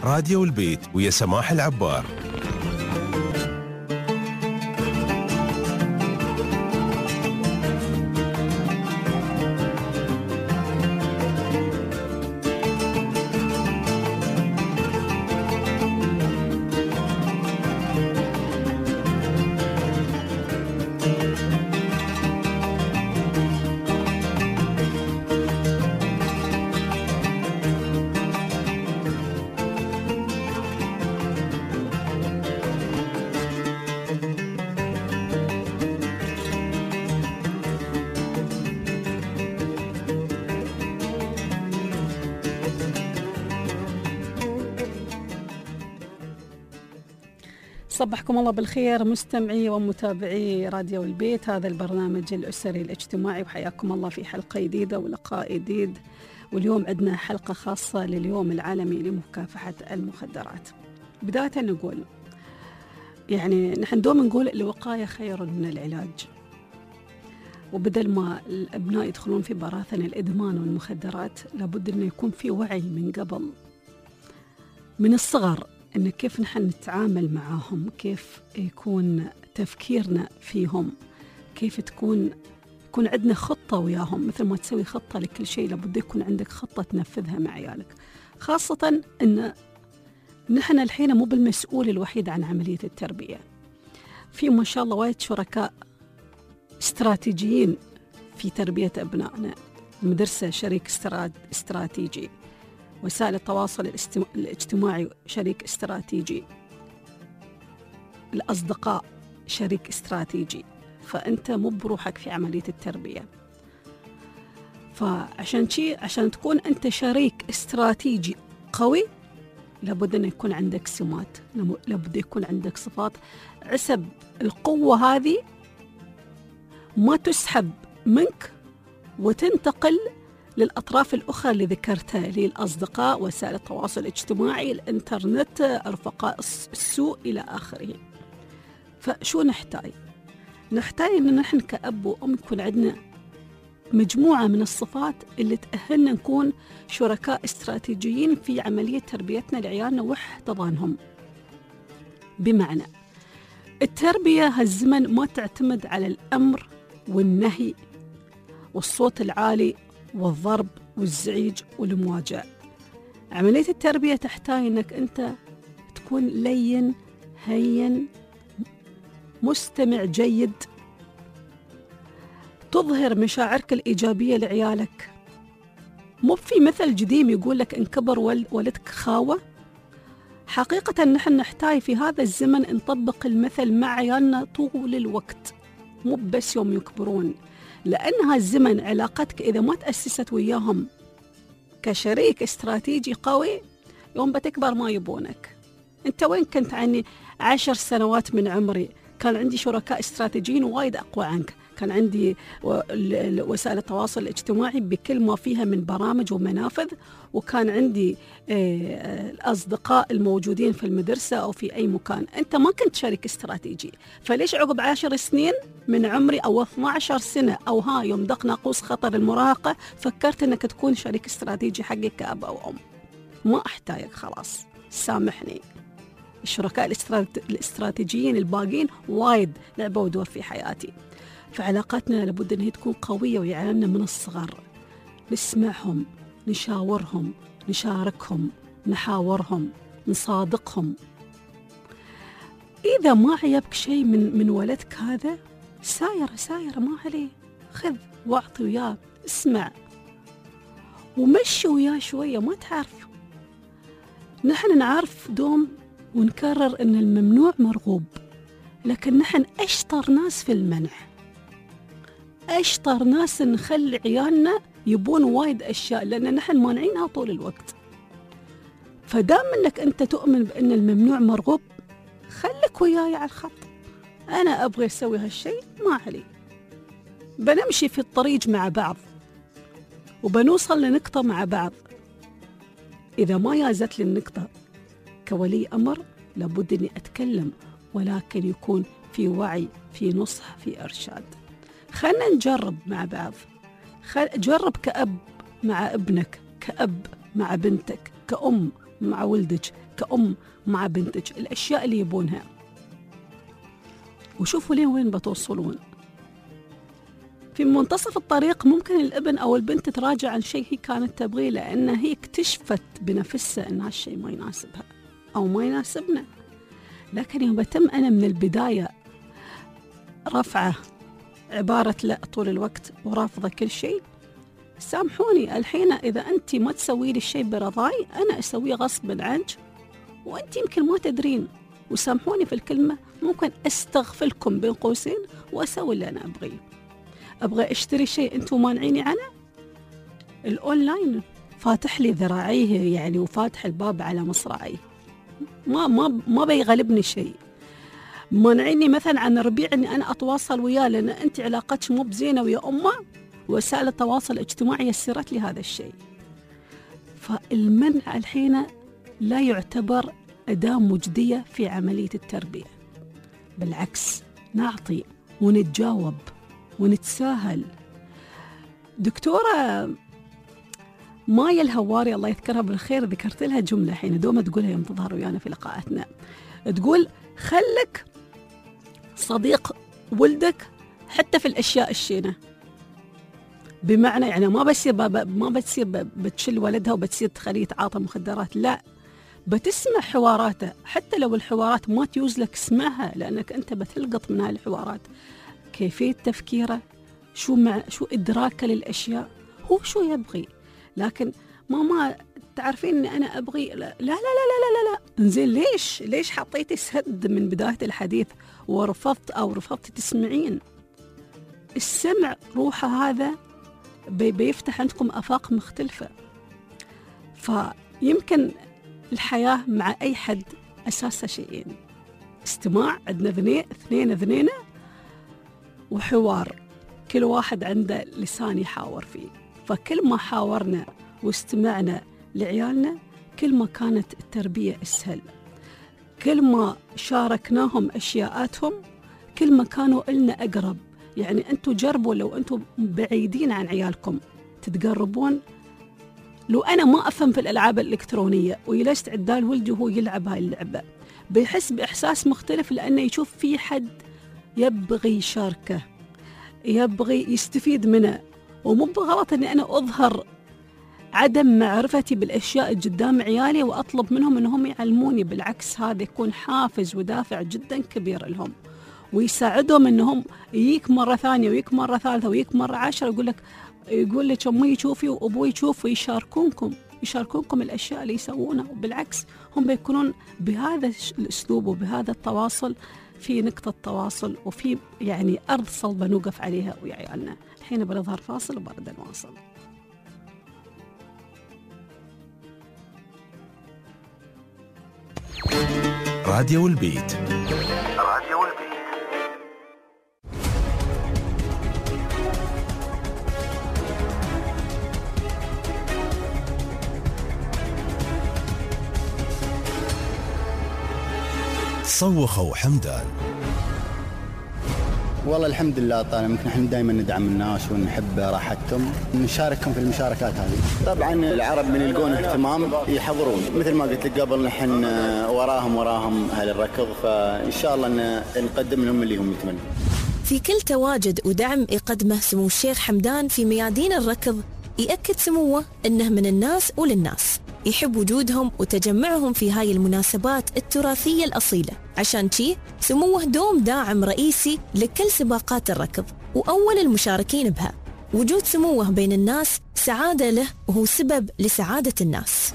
راديو البيت ويا سماح العبار. صبحكم الله بالخير مستمعي ومتابعي راديو البيت، هذا البرنامج الأسري الاجتماعي، وحياكم الله في حلقة جديدة ولقاء جديد. واليوم عندنا حلقة خاصة لليوم العالمي لمكافحة المخدرات. بداية نقول يعني نحن دوم نقول الوقاية خير من العلاج، وبدل ما الأبناء يدخلون في براثن الإدمان والمخدرات لابد أن يكون في وعي من قبل، من الصغر، إن كيف نحن نتعامل معاهم، كيف يكون تفكيرنا فيهم، كيف يكون عندنا خطة وياهم. مثل ما تسوي خطة لكل شيء لابد يكون عندك خطة تنفذها مع عيالك، خاصة إن نحن الحين مو بالمسؤول الوحيد عن عملية التربية. في ما شاء الله وايد شركاء استراتيجيين في تربية أبنائنا. المدرسة شريك استراتيجي، وسائل التواصل الاجتماعي شريك استراتيجي، الأصدقاء شريك استراتيجي، فأنت مو بروحك في عملية التربية. عشان تكون أنت شريك استراتيجي قوي لابد أن يكون عندك سمات، لابد يكون عندك صفات عسب القوة هذه ما تسحب منك وتنتقل للأطراف الأخرى اللي ذكرتها، للأصدقاء، وسائل التواصل الاجتماعي، الإنترنت، رفقاء السوء إلى آخره. فشو نحتاج إن نحن كأب وأم يكون عندنا مجموعة من الصفات اللي تأهلنا نكون شركاء استراتيجيين في عملية تربيتنا لعيالنا واحتضانهم. بمعنى التربية هالزمن ما تعتمد على الأمر والنهي والصوت العالي والضرب والزعيج والمواجع. عملية التربية تحتاج أنك أنت تكون لين هين مستمع جيد، تظهر مشاعرك الإيجابية لعيالك. مو في مثل قديم يقول لك إن كبر ولدك خاوة؟ حقيقة نحن نحتاج في هذا الزمن نطبق المثل مع عيالنا طول الوقت، مو بس يوم يكبرون، لأن هالزمن علاقتك إذا ما تأسست وياهم كشريك استراتيجي قوي، يوم بتكبر ما يبونك. أنت وين كنت عني 10 سنوات من عمري؟ كان عندي شركاء استراتيجيين وايد أقوى عنك، كان عندي وسائل التواصل الاجتماعي بكل ما فيها من برامج ومنافذ، وكان عندي الأصدقاء الموجودين في المدرسة أو في أي مكان. أنت ما كنت شريك استراتيجي، فليش عقب 10 سنين من عمري أو 12 سنة أو يوم دق ناقوس خطر المراهقة فكرت أنك تكون شريك استراتيجي حقك كأب أو أم؟ ما أحتاجك، خلاص سامحني. الشركاء الاستراتيجيين الباقين وايد لعبوا دور في حياتي. فعلاقاتنا لابد أن هي تكون قوية ويعلمنا من الصغر، نسمعهم، نشاورهم، نشاركهم، نحاورهم، نصادقهم. إذا ما عيبك شيء من ولدك هذا، سايرة ما عليه، خذ واعطي وياه، اسمع ومشي وياه شوية. ما تعرف، نحن نعرف دوم ونكرر أن الممنوع مرغوب، لكن نحن أشطر ناس في المنع، أشطر ناس نخلي عيالنا يبون وايد أشياء، لأن نحن مانعينها طول الوقت. فدام أنك أنت تؤمن بأن الممنوع مرغوب، خلك وياي على الخط. أنا أبغى أسوي هالشيء، ما علي، بنمشي في الطريق مع بعض وبنوصل لنقطة مع بعض. إذا ما يازت لي النقطة كولي أمر لابد أني أتكلم، ولكن يكون في وعي، في نصح، في إرشاد. خلنا نجرب مع بعض، جرب كأب مع ابنك، كأب مع بنتك، كأم مع ولدك، كأم مع بنتك، الأشياء اللي يبونها، وشوفوا لين وين بتوصلون. في منتصف الطريق ممكن الابن أو البنت تراجع عن شيء هي كانت تبغيه، لأن هي اكتشفت بنفسها أن هالشيء ما يناسبها أو ما يناسبنا. لكن يوم بتم أنا من البداية رفعه عبارة لا طول الوقت ورافضة كل شيء، سامحوني الحين إذا أنت ما تسوي لي الشيء برضاي أنا أسويه غصب عنك وأنت يمكن ما تدرين، وسامحوني في الكلمة، ممكن أستغفلكم بين قوسين وأسوي اللي أنا أبغى أشتري شيء أنتم مانعيني عنه. الأونلاين فاتح لي ذراعيه يعني، وفاتح الباب على مصراعيه، ما بيغلبني شيء. مانعيني مثلا عن ربيع أني أنا أتواصل وياه، لأن أنت علاقتك مو بزينة ويا أمه، وسائل التواصل الاجتماعي يسرت لي هذا الشيء. فالمنع الحين لا يعتبر أداة مجدية في عملية التربية، بالعكس نعطي ونتجاوب ونتساهل. دكتورة مايا الهواري الله يذكرها بالخير ذكرت لها جملة حين دوما تقولها يوم تظهر ويانا في لقاءاتنا، تقول خلك صديق ولدك حتى في الأشياء الشينة. بمعنى يعني ما بتصير بتشل ولدها وبتصير تخليه يتعاطى مخدرات، لا، بتسمع حواراته، حتى لو الحوارات ما تيوز لك اسمعها، لأنك أنت بتلقط من هاي الحوارات كيفية تفكيره، شو إدراكه للأشياء، هو شو يبغي. لكن ماما تعرفين أني أنا أبغي، لا لا لا لا لا لا، انزين ليش حطيتي سد من بداية الحديث ورفضت تسمعين؟ السمع روحه هذا بيفتح عندكم آفاق مختلفة. فيمكن الحياة مع أي حد أساسها شيئين: استماع، عندنا اثنين أذنين، وحوار، كل واحد عنده لسان يحاور فيه. فكل ما حاورنا واستمعنا لعيالنا كل ما كانت التربية أسهل، كل ما شاركناهم أشياءاتهم كل ما كانوا إلنا أقرب. يعني أنتوا جربوا لو أنتوا بعيدين عن عيالكم تتقربون. لو أنا ما أفهم في الألعاب الإلكترونية ويلست عدال ولدي وهو يلعب هاي اللعبة، بيحس بإحساس مختلف، لأنه يشوف في حد يبغي يشاركه، يبغي يستفيد منه. ومو بغلط أني أنا أظهر عدم معرفتي بالأشياء قدام عيالي وأطلب منهم أنهم يعلموني، بالعكس هذا يكون حافز ودافع جدا كبير لهم، ويساعدهم أنهم يجيك مرة ثانية ويجيك مرة ثالثة ويجيك مرة 10 يقول لك أمي شوفي وأبوي يشوف، ويشاركونكم الأشياء اللي يسوونها. وبالعكس هم بيكونون بهذا الأسلوب وبهذا التواصل في نقطة تواصل، وفي يعني أرض صلبة نوقف عليها ويا عيالنا. الحين بنظهر فاصل وبعد نواصل. راديو البيت. صوخوا حمدان. والله الحمد لله طال عمرك، نحن دائما ندعم الناس ونحب راحتهم، نشاركهم في المشاركات هذه. طبعا العرب من يلقون اهتمام يحضرون، مثل ما قلت لك قبل نحن وراهم اهل الركض، فان شاء الله نقدم لهم اللي هم يتمنون. في كل تواجد ودعم يقدمه سمو الشيخ حمدان في ميادين الركض، يأكد سموه انه من الناس وللناس، يحب وجودهم وتجمعهم في هاي المناسبات التراثية الأصيلة. عشان شي سموه دوم داعم رئيسي لكل سباقات الركض وأول المشاركين بها. وجود سموه بين الناس سعادة له، وهو سبب لسعادة الناس.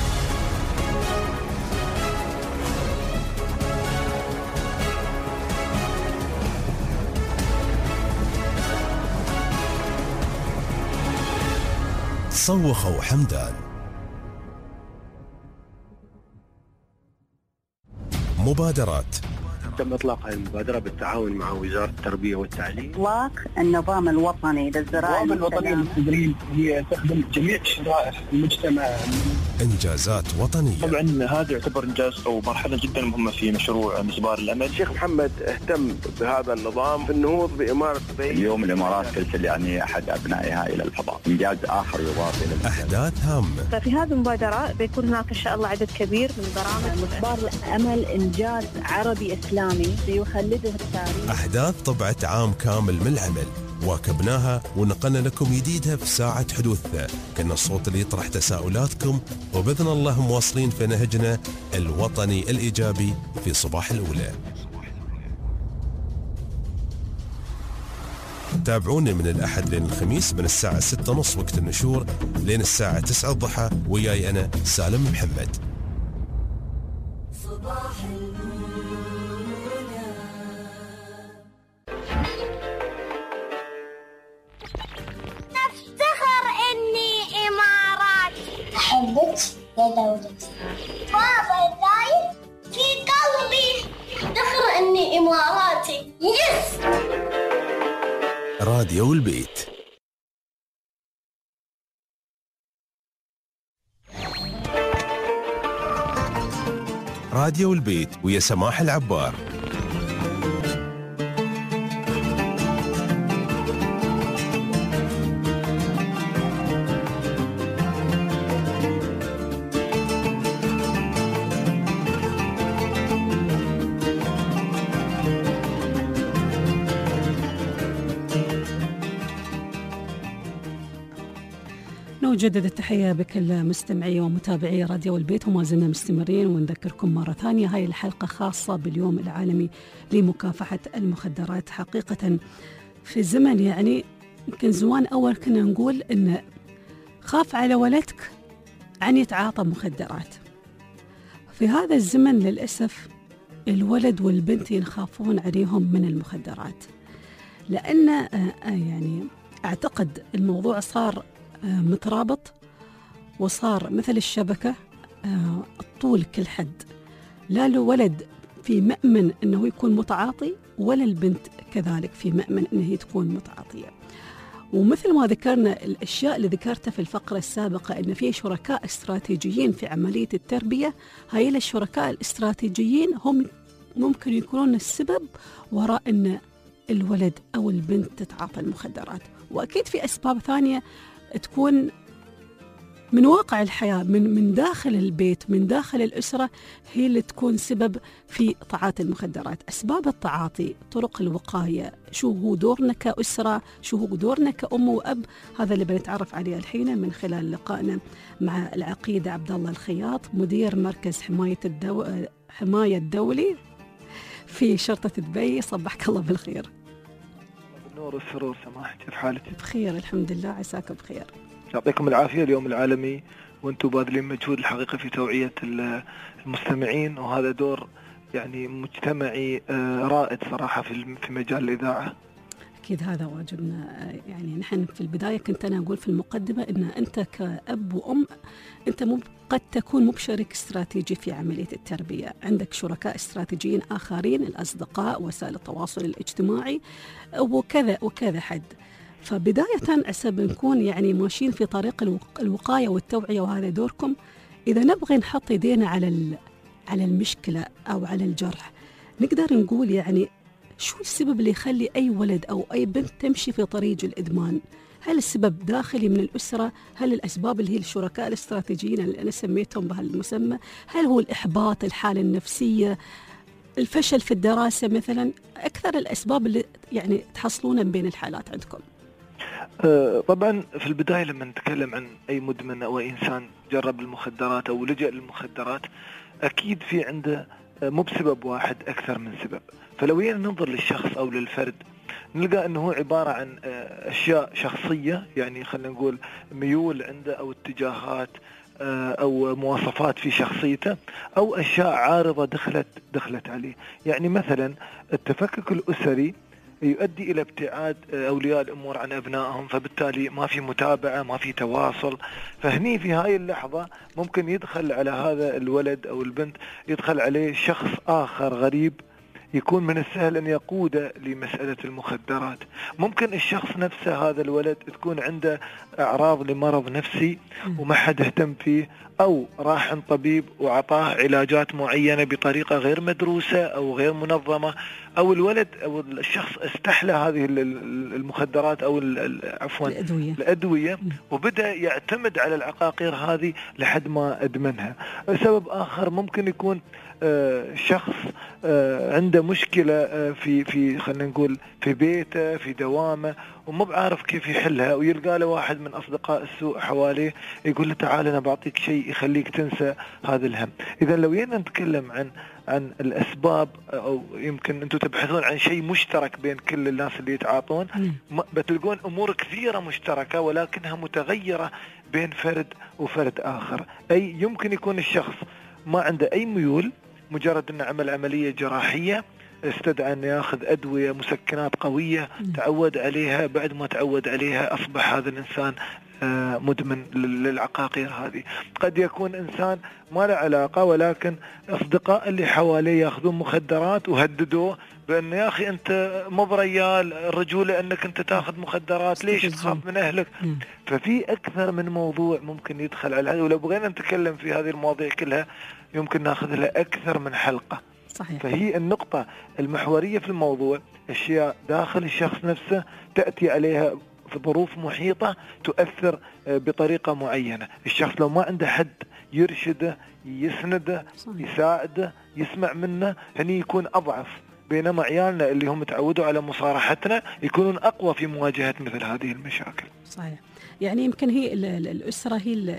صوخوا حمدان. مبادرات تم إطلاق هذه المبادرة بالتعاون مع وزارة التربية والتعليم. إطلاق النظام الوطني للزراعة. النظام الوطني للتدريب هي تخدم جميع شرائح المجتمع. إنجازات وطنية. طبعا هذا يعتبر إنجاز أو مرحلة جدا مهمة في مشروع مسبار الأمل. الشيخ محمد اهتم بهذا النظام في النهوض بإمارة دبي. اليوم الإمارات ترسل يعني أحد أبنائها إلى الفضاء، إنجاز آخر يضاف إلى أحداث هامة. ففي هذه المبادرة بيكون هناك إن شاء الله عدد كبير من البرامج. مسبار الأمل إنجاز عربي إسلامي سيخلده التاريخ. أحداث طبعت عام كامل من العمل واكبناها ونقلنا لكم جديدها في ساعة حدوثها. كنا الصوت اللي يطرح تساؤلاتكم، وبإذن الله مواصلين في نهجنا الوطني الإيجابي في صباح الأولى. تابعونا من الأحد لين الخميس من الساعة 6:30 وقت النشور لين الساعة 9 الضحى، وياي أنا سالم محمد. صباح نفتخر إني إمارات. أحبك يا دولتي بابا دايم في قلبي. أفتخر إني إماراتي. يس. راديو البيت. راديو البيت ويا سماح العبار. نجدد التحية بكل مستمعي ومتابعي راديو البيت، وما زلنا مستمرين ونذكركم مرة ثانية هاي الحلقة خاصة باليوم العالمي لمكافحة المخدرات. حقيقة في زمن يعني يمكن زمان أول كنا نقول إن خاف على ولدك عن يتعاطى مخدرات. في هذا الزمن للأسف الولد والبنت ينخافون عليهم من المخدرات، لأن يعني أعتقد الموضوع صار مترابط وصار مثل الشبكة، الطول كل حد. لا الولد في مأمن أنه يكون متعاطي، ولا البنت كذلك في مأمن أنه تكون متعاطية. ومثل ما ذكرنا الأشياء اللي ذكرتها في الفقرة السابقة أن في شركاء استراتيجيين في عملية التربية، هاي الشركاء الاستراتيجيين هم ممكن يكونون السبب وراء أن الولد أو البنت تتعاطى المخدرات. وأكيد في أسباب ثانية تكون من واقع الحياة، من داخل البيت، من داخل الأسرة، هي اللي تكون سبب في تعاطي المخدرات. أسباب التعاطي، طرق الوقاية، شو هو دورنا كأسرة، شو هو دورنا كأم وأب، هذا اللي بنتعرف عليه الحين من خلال لقائنا مع العقيد عبد الله الخياط، مدير مركز حماية الدولي في شرطة دبي. صبحك الله بالخير. بالنور والسرور سماح، كيف حالك؟ بخير الحمد لله، عساك بخير. يعطيكم العافية. اليوم العالمي وانتم باذلين مجهود الحقيقة في توعية المستمعين، وهذا دور يعني مجتمعي رائد صراحة في مجال الإذاعة. أكيد هذا واجبنا. يعني نحن في البداية كنت أنا أقول في المقدمة إن أنت كأب وأم أنت قد تكون بشريك استراتيجي في عملية التربية، عندك شركاء استراتيجيين آخرين، الأصدقاء، وسائل التواصل الاجتماعي، وكذا حد. فبداية عسى نكون يعني ماشيين في طريق الوقاية والتوعية، وهذا دوركم. إذا نبغي نحط يدينا على المشكلة أو على الجرح، نقدر نقول يعني شو السبب اللي يخلي أي ولد أو أي بنت تمشي في طريق الإدمان؟ هل السبب داخلي من الأسرة؟ هل الأسباب اللي هي الشركاء الاستراتيجيين اللي أنا سميتهم بهالمسمى؟ هل هو الإحباط، الحالة النفسية، الفشل في الدراسة مثلا؟ أكثر الأسباب اللي يعني تحصلونها بين الحالات عندكم. طبعا في البداية لما نتكلم عن أي مدمن أو إنسان جرب المخدرات أو لجأ للمخدرات، أكيد في عنده مو بسبب واحد، أكثر من سبب. فلو ننظر للشخص أو للفرد نلقى أنه عبارة عن أشياء شخصية، يعني خلينا نقول ميول عنده أو اتجاهات أو مواصفات في شخصيته، أو أشياء عارضة دخلت عليه. يعني مثلا التفكك الأسري يؤدي إلى ابتعاد أولياء الأمور عن أبنائهم، فبالتالي ما في متابعة، ما في تواصل. فهني في هاي اللحظة ممكن يدخل على هذا الولد أو البنت، يدخل عليه شخص آخر غريب يكون من السهل أن يقود لمسألة المخدرات. ممكن الشخص نفسه هذا الولد تكون عنده أعراض لمرض نفسي وما حد اهتم فيه، أو راح عند طبيب وعطاه علاجات معينة بطريقة غير مدروسة أو غير منظمة، أو الولد أو الشخص استحلى هذه المخدرات أو عفوا الأدوية وبدأ يعتمد على العقاقير هذه لحد ما أدمنها. سبب آخر ممكن يكون شخص عنده مشكلة في خلينا نقول في بيته في دوامه ومو بعارف كيف يحلها، ويلقى له واحد من أصدقاء السوء حواليه يقول له تعال أنا بعطيك شيء يخليك تنسى هذا الهم. إذا لو ينا نتكلم عن الأسباب، أو يمكن أنتم تبحثون عن شيء مشترك بين كل الناس اللي يتعاطون، بتلقون أمور كثيرة مشتركة ولكنها متغيرة بين فرد وفرد آخر. أي يمكن يكون الشخص ما عنده أي ميول، مجرد أنه عمل عملية جراحية استدعى أن يأخذ أدوية مسكنات قوية تعود عليها، بعد ما تعود عليها أصبح هذا الإنسان مدمن للعقاقير هذه. قد يكون إنسان ما له علاقة، ولكن أصدقاء اللي حواليه يأخذون مخدرات وهددوه بأن يا أخي أنت مو بريال الرجولة أنك أنت تأخذ مخدرات، ليش تخاف من أهلك؟ ففي أكثر من موضوع ممكن يدخل على هذا، ولو بغينا نتكلم في هذه المواضيع كلها يمكن نأخذ لها أكثر من حلقة. صحيح. فهي النقطة المحورية في الموضوع أشياء داخل الشخص نفسه تأتي عليها في ظروف محيطة تؤثر بطريقة معينة. الشخص لو ما عنده حد يرشده يسنده يساعده يسمع منه هني يكون أضعف، بينما عيالنا اللي هم تعودوا على مصارحتنا يكونون أقوى في مواجهة مثل هذه المشاكل. صحيح. يعني يمكن هي الأسرة هي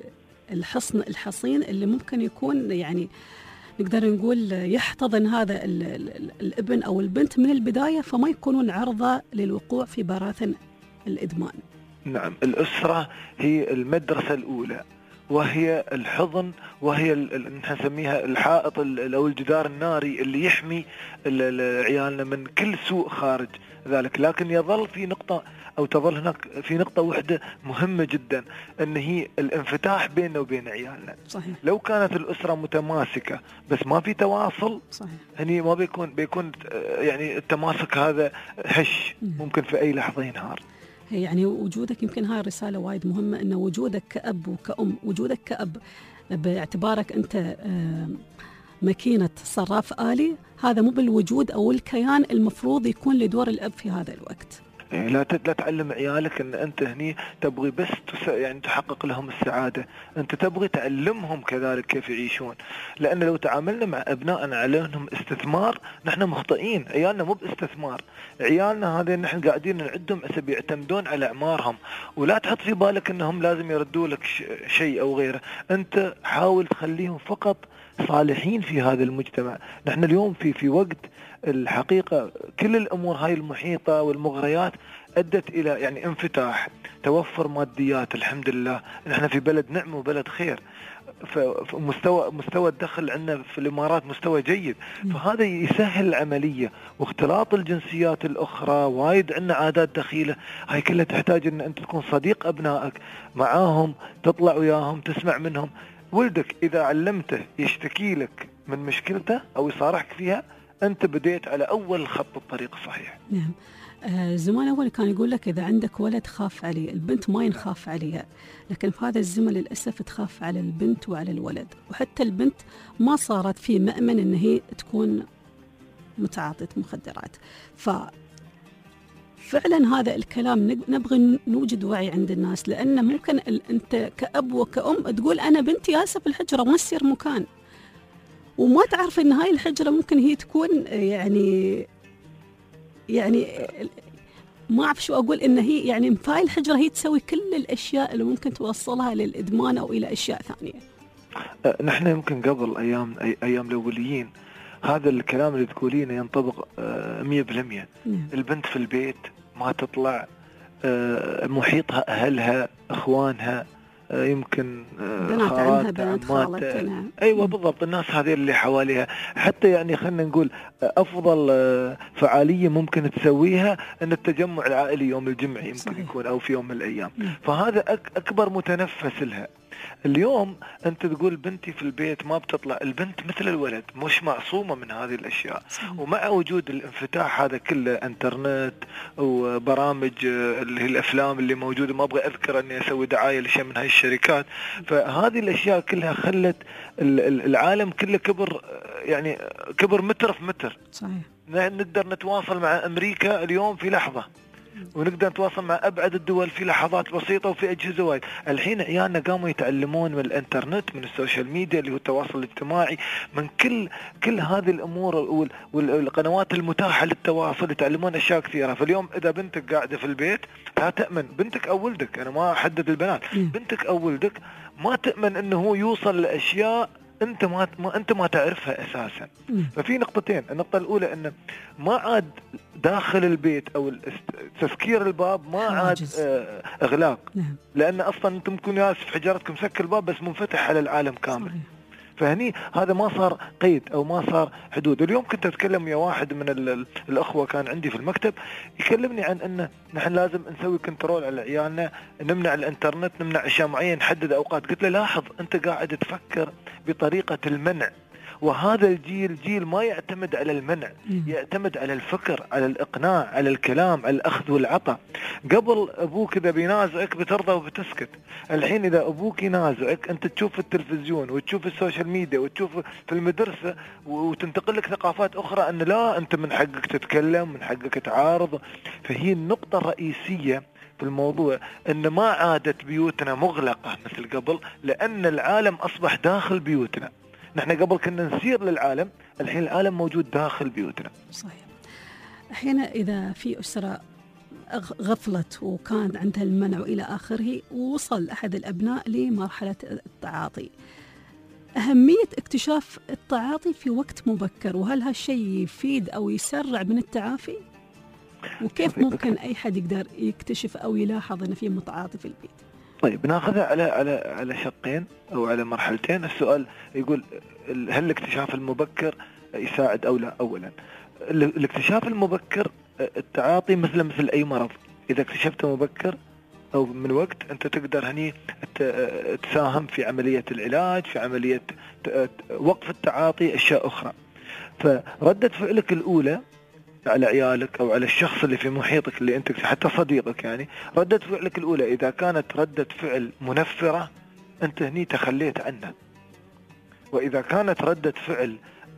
الحصين اللي ممكن يكون يعني نقدر نقول يحتضن هذا الابن أو البنت من البداية، فما يكونون عرضة للوقوع في براثن الإدمان. نعم، الأسرة هي المدرسة الأولى، وهي الحضن، وهي نسميها الحائط أو الجدار الناري اللي يحمي عيالنا من كل سوء خارج ذلك. لكن يظل في نقطة أو تظل هناك في نقطة واحدة مهمة جدا، أن هي الانفتاح بيننا وبين عيالنا. صحيح. لو كانت الأسرة متماسكة بس ما في تواصل، صحيح، هني ما بيكون يعني التماسك هذا هش، ممكن في أي لحظة ينهار. يعني وجودك، يمكن هاي الرسالة وايد مهمة، أن وجودك كأب وكأم، وجودك كأب باعتبارك أنت ماكينة صراف آلي، هذا مو بالوجود أو الكيان المفروض يكون لدور الأب في هذا الوقت. لا تعلم عيالك أن أنت هني تبغي بس يعني تحقق لهم السعادة، أنت تبغي تعلمهم كذلك كيف يعيشون. لأن لو تعاملنا مع أبنائنا على أنهم استثمار، نحن مخطئين. عيالنا مو باستثمار، عيالنا هذا نحن قاعدين نعدهم بيعتمدون على أعمارهم. ولا تحط في بالك أنهم لازم يردوا لك شيء أو غيره، أنت حاول تخليهم فقط صالحين في هذا المجتمع. نحن اليوم في وقت الحقيقة كل الأمور هاي المحيطة والمغريات أدت إلى يعني انفتاح، توفر ماديات، الحمد لله نحن في بلد نعمة وبلد خير، مستوى الدخل عندنا في الإمارات مستوى جيد، فهذا يسهل العملية. واختلاط الجنسيات الأخرى وايد عندنا عادات دخيلة، هاي كلها تحتاج أن أنت تكون صديق أبنائك، معاهم تطلع وياهم تسمع منهم. ولدك إذا علمته يشتكي لك من مشكلته أو يصارحك فيها، أنت بديت على أول خط الطريق الصحيح. نعم. زمان أول كان يقول لك إذا عندك ولد خاف عليه، البنت ما ينخاف عليها، لكن في هذا الزمن للأسف تخاف على البنت وعلى الولد، وحتى البنت ما صارت في مأمن إن هي تكون متعاطية مخدرات. فعلا هذا الكلام نبغي نوجد وعي عند الناس، لأن ممكن أنت كأب وكأم تقول أنا بنتي جالسة في الحجرة ما تصير مكان، وما تعرف إن هاي الحجرة ممكن هي تكون يعني ما أعرف شو أقول، إن هي يعني في هاي الحجرة هي تسوي كل الأشياء اللي ممكن توصلها للإدمان أو إلى أشياء ثانية. نحن يمكن قبل أيام الأوليين هذا الكلام اللي تقولينه ينطبق 100%. البنت في البيت ما تطلع، محيطها أهلها أخوانها، يمكن خالاتها عماتها، أيوة بالضبط، الناس هذه اللي حواليها. حتى يعني خلينا نقول أفضل فعالية ممكن تسويها أن التجمع العائلي يوم الجمعة يمكن يكون أو في يوم من الأيام، فهذا أكبر متنفس لها. اليوم أنت تقول بنتي في البيت ما بتطلع، البنت مثل الولد مش معصومة من هذه الأشياء. ومع وجود الانفتاح هذا كله، انترنت وبرامج اللي هي الأفلام اللي موجودة، ما أبغى أذكر أني أسوي دعاية لشيء من هاي الشركات، فهذه الأشياء كلها خلت العالم كله كبر، يعني كبر متر في متر. صحيح. نقدر نتواصل مع أمريكا اليوم في لحظة، ونقدر نتواصل مع أبعد الدول في لحظات بسيطة وفي أجهزة وايد. الحين عيالنا قاموا يتعلمون من الإنترنت، من السوشيال ميديا اللي هو التواصل الاجتماعي، من كل هذه الأمور والقنوات المتاحة للتواصل، يتعلمون أشياء كثيرة. فاليوم إذا بنتك قاعدة في البيت لا تأمن، بنتك أو ولدك، أنا ما أحدد البنات، بنتك أو ولدك ما تأمن أنه هو يوصل لأشياء انت ما تعرفها اساسا. ففي نقطتين، النقطه الاولى انه ما عاد داخل البيت او تسكير الباب ما عاد اغلاق، لان اصلا انتم تكونوا جالس في حجرتكم سكر الباب بس منفتح على العالم كامل. فهني هذا ما صار قيد او ما صار حدود. اليوم كنت اتكلم ويا واحد من الاخوه كان عندي في المكتب يكلمني عن ان نحن لازم نسوي كنترول على عيالنا، نمنع الانترنت، نمنع اشياء معينه، نحدد اوقات. قلت له لاحظ انت قاعد تفكر بطريقه المنع، وهذا الجيل جيل ما يعتمد على المنع، يعتمد على الفكر، على الإقناع، على الكلام، على الأخذ والعطاء. قبل أبوك إذا بينازعك بترضى وبتسكت، الحين إذا أبوك ينازعك أنت تشوف في التلفزيون وتشوف السوشيال ميديا وتشوف في المدرسة وتنتقل لك ثقافات أخرى أن لا أنت من حقك تتكلم، من حقك تعارض. فهي النقطة الرئيسية في الموضوع أن ما عادت بيوتنا مغلقة مثل قبل، لأن العالم أصبح داخل بيوتنا. نحن قبل كنا نسير للعالم، الحين العالم موجود داخل بيوتنا. صحيح. أحيانا إذا في أسرة غفلت وكان عندها المنع وإلى آخره، ووصل أحد الأبناء لمرحلة التعاطي، أهمية اكتشاف التعاطي في وقت مبكر، وهل هالشيء يفيد أو يسرع من التعافي؟ وكيف ممكن أي حد يقدر يكتشف أو يلاحظ أن في متعاطي في البيت؟ طيب ناخذها على شقين أو على مرحلتين. السؤال يقول هل الاكتشاف المبكر يساعد أو لا؟ أولا الاكتشاف المبكر، التعاطي مثل أي مرض، إذا اكتشفته مبكر أو من وقت أنت تقدر هني تساهم في عملية العلاج، في عملية وقف التعاطي، أشياء أخرى. فردة فعلك الأولى على عيالك أو على الشخص اللي في محيطك اللي أنت حتى صديقك، يعني ردة فعلك الأولى إذا كانت ردة فعل منفرة أنت هني تخليت عنه، وإذا كانت ردة فعل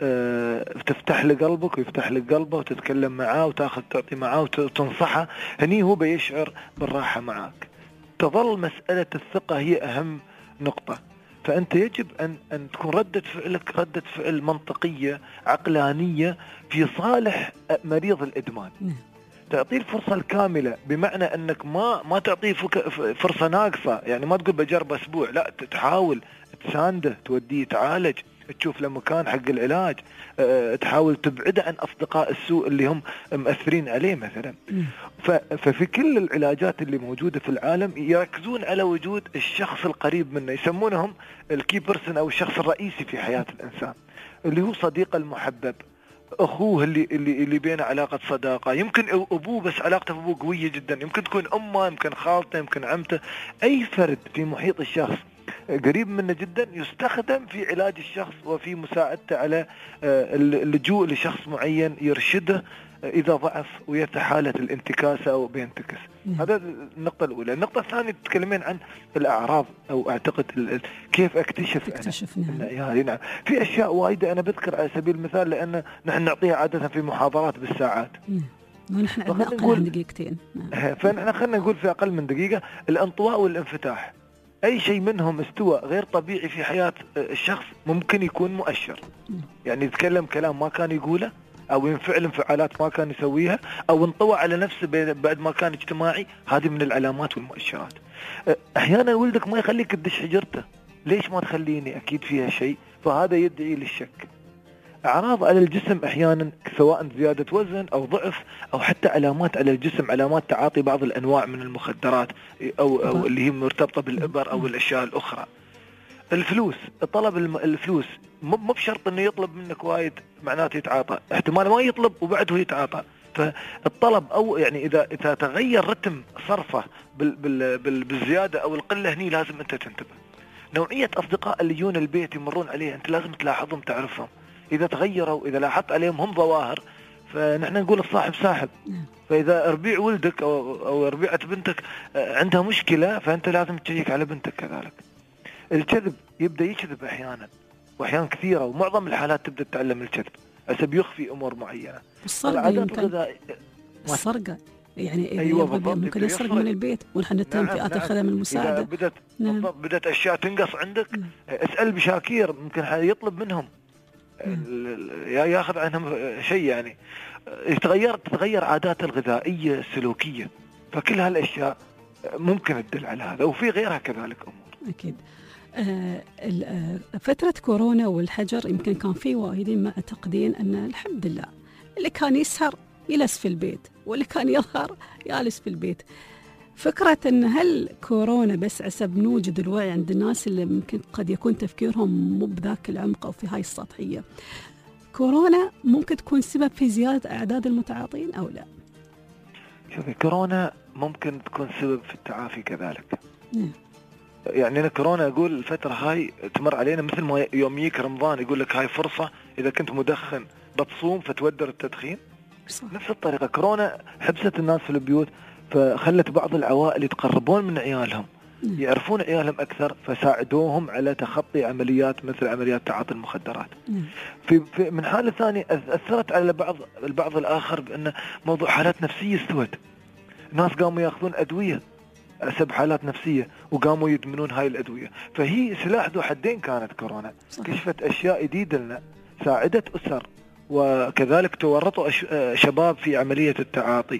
تفتح لقلبك ويفتح لك قلبه وتتكلم معاه وتاخذ تعطي معاه وتنصحه، هني هو بيشعر بالراحة معك. تظل مسألة الثقة هي أهم نقطة. فأنت يجب أن تكون ردة فعلك ردة فعل منطقية عقلانية في صالح مريض الإدمان. تعطيه الفرصة الكاملة، بمعنى أنك ما تعطيه فرصة ناقصة، يعني ما تقول بجرب أسبوع، لا، تحاول تسانده، توديه يتعالج، تشوف له مكان حق العلاج، تحاول تبعده عن أصدقاء السوء اللي هم مؤثرين عليه مثلا. ففي كل العلاجات اللي موجودة في العالم يركزون على وجود الشخص القريب منه، يسمونهم الكي بيرسون أو الشخص الرئيسي في حياة الإنسان، اللي هو صديق المحبب، أخوه اللي بينه علاقة صداقة. يمكن أبوه بس علاقته بأبوه قوية جدا، يمكن تكون أمه، يمكن خالته، يمكن عمته. أي فرد في محيط الشخص قريب منه جدا يستخدم في علاج الشخص وفي مساعدته على اللجوء لشخص معين يرشده إذا ضعف ويتحالة الانتكاسة أو بينتكس. هذا النقطة الأولى. النقطة الثانية تتكلمين عن الأعراض، أو أعتقد كيف أكتشف نعم. في أشياء وايدة أنا بذكر على سبيل المثال، لأن نحن نعطيها عادة في محاضرات بالساعات، ونحن أقل من دقيقتين. فنحن خلنا نقول في أقل من دقيقة. الانطواء والانفتاح، أي شيء منهم استوى غير طبيعي في حياة الشخص ممكن يكون مؤشر، يعني يتكلم كلام ما كان يقوله، أو ينفعل انفعالات ما كان يسويها، أو انطوى على نفسه بعد ما كان اجتماعي. هذه من العلامات والمؤشرات. أحيانا ولدك ما يخليك تدش حجرته، ليش ما تخليني؟ أكيد فيها شيء، فهذا يدعي للشك. أعراض على الجسم أحيانا، سواء زيادة وزن أو ضعف، أو حتى علامات على الجسم، علامات تعاطي بعض الأنواع من المخدرات أو اللي هي مرتبطة بالإبر أو الأشياء الأخرى. الفلوس، طلب الفلوس، مو بشرط انه يطلب منك وايد معناته يتعاطى، احتمال ما يطلب وبعده يتعاطى. فالطلب او يعني اذا تغير رتم صرفه بالزياده او القله، هني لازم انت تنتبه. نوعية أصدقاء اللي يجون البيت يمرون عليه أنت لازم تلاحظهم تعرفهم، إذا تغيروا إذا لاحظت عليهم هم ظواهر فنحن نقول الصاحب ساحب. فإذا ربيع ولدك أو ربيعة بنتك عندها مشكلة فأنت لازم تشيك على بنتك كذلك. الكذب يبدأ يكذب أحيانا وأحيان كثيرة، ومعظم الحالات تبدأ تتعلم الكذب عشان بيخفي أمور معينة. السرقة يعني أيوة ممكن يسرق من البيت ونحن نتهم فئات الخدم المساعدة. إذا بدت أشياء تنقص عندك اسأل بشاكير ممكن يطلب منهم ياخذ عنهم شيء. يعني تتغير عادات الغذائية السلوكية، فكل هالأشياء ممكن تدل على هذا، وفي غيرها كذلك أمور. أكيد. فترة كورونا والحجر يمكن كان في وايدين معتقدين أن الحمد لله اللي كان يسهر يلس في البيت واللي كان يظهر يالس في البيت. فكرة أن هل كورونا بس عسب نوجد الوعي عند الناس اللي ممكن قد يكون تفكيرهم مو بذاك العمق أو في هاي السطحية، كورونا ممكن تكون سبب في زيادة أعداد المتعاطين أو لا؟ شوفي كورونا ممكن تكون سبب في التعافي كذلك. يعني أنا كورونا أقول الفترة هاي تمر علينا مثل ما يوم يجيك رمضان يقول لك هاي فرصة إذا كنت مدخن بتصوم فتودر التدخين. نفس الطريقة كورونا حبست الناس في البيوت، فخلت بعض العوائل يتقربون من عيالهم، يعرفون عيالهم أكثر، فساعدوهم على تخطي عمليات مثل عمليات تعاطي المخدرات. في من حالة ثانية أثرت على البعض الآخر بأن موضوع حالات نفسية استوت، الناس قاموا يأخذون أدوية أسبب حالات نفسية وقاموا يدمنون هاي الأدوية. فهي سلاح ذو حدين كانت كورونا. كشفت أشياء جديدة لنا، ساعدت أسر وكذلك تورطوا شباب في عملية التعاطي.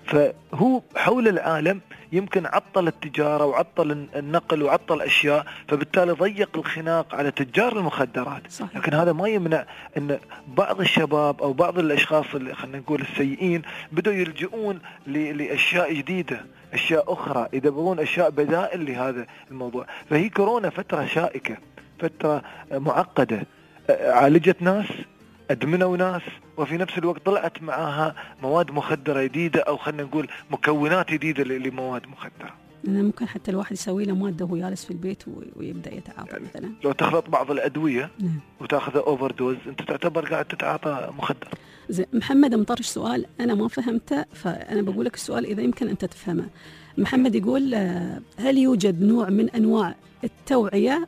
فهو حول العالم يمكن عطل التجارة وعطل النقل وعطل أشياء، فبالتالي ضيق الخناق على تجار المخدرات. صحيح. لكن هذا ما يمنع أن بعض الشباب أو بعض الأشخاص اللي خلينا نقول السيئين بدوا يلجؤون لأشياء جديدة، أشياء أخرى، يدبرون أشياء بدائل لهذا الموضوع. فهي كورونا فترة شائكة، فترة معقدة، عالجت ناس، أدمنوا ناس، وفي نفس الوقت طلعت معها مواد مخدرة جديدة أو خلينا نقول مكونات جديدة لمواد مخدرة. ممكن حتى الواحد يسوي له مادة وهو جالس في البيت ويبدأ يتعاطى يعني مثلا. لو تخلط بعض الأدوية وتأخذ أوفر دوز أنت تعتبر قاعد تتعاطى مخدر. محمد مطرش سؤال أنا ما فهمته، فأنا بقول لك السؤال إذا يمكن أنت تفهمه. محمد يقول هل يوجد نوع من أنواع التوعية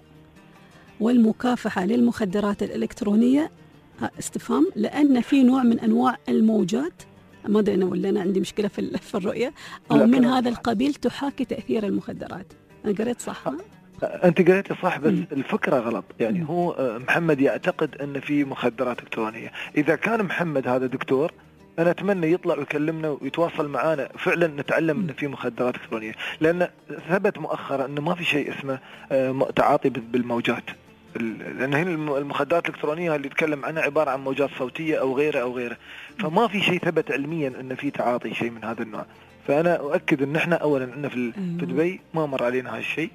والمكافحة للمخدرات الإلكترونية؟ استفهام، لأن في نوع من أنواع الموجات، ما أدري أنا ولا أنا عندي مشكلة في الرؤية أو من هذا القبيل تحاكي تأثير المخدرات. أنا قريت صح؟ أنت قريت صح بس الفكرة غلط. يعني هو محمد يعتقد أن في مخدرات إلكترونية. إذا كان محمد هذا دكتور أنا أتمنى يطلع ويكلمنا ويتواصل معنا فعلا نتعلم أن في مخدرات إلكترونية، لأن ثبت مؤخرا أنه ما في شيء اسمه تعاطي بالموجات، لأن هنا المخدرات الإلكترونية اللي يتكلم عنها عبارة عن موجات صوتية أو غيره، فما في شيء ثبت علميا أن في تعاطي شيء من هذا النوع. فأنا أؤكد أن احنا أولا أن في دبي ما مر علينا هذا الشيء،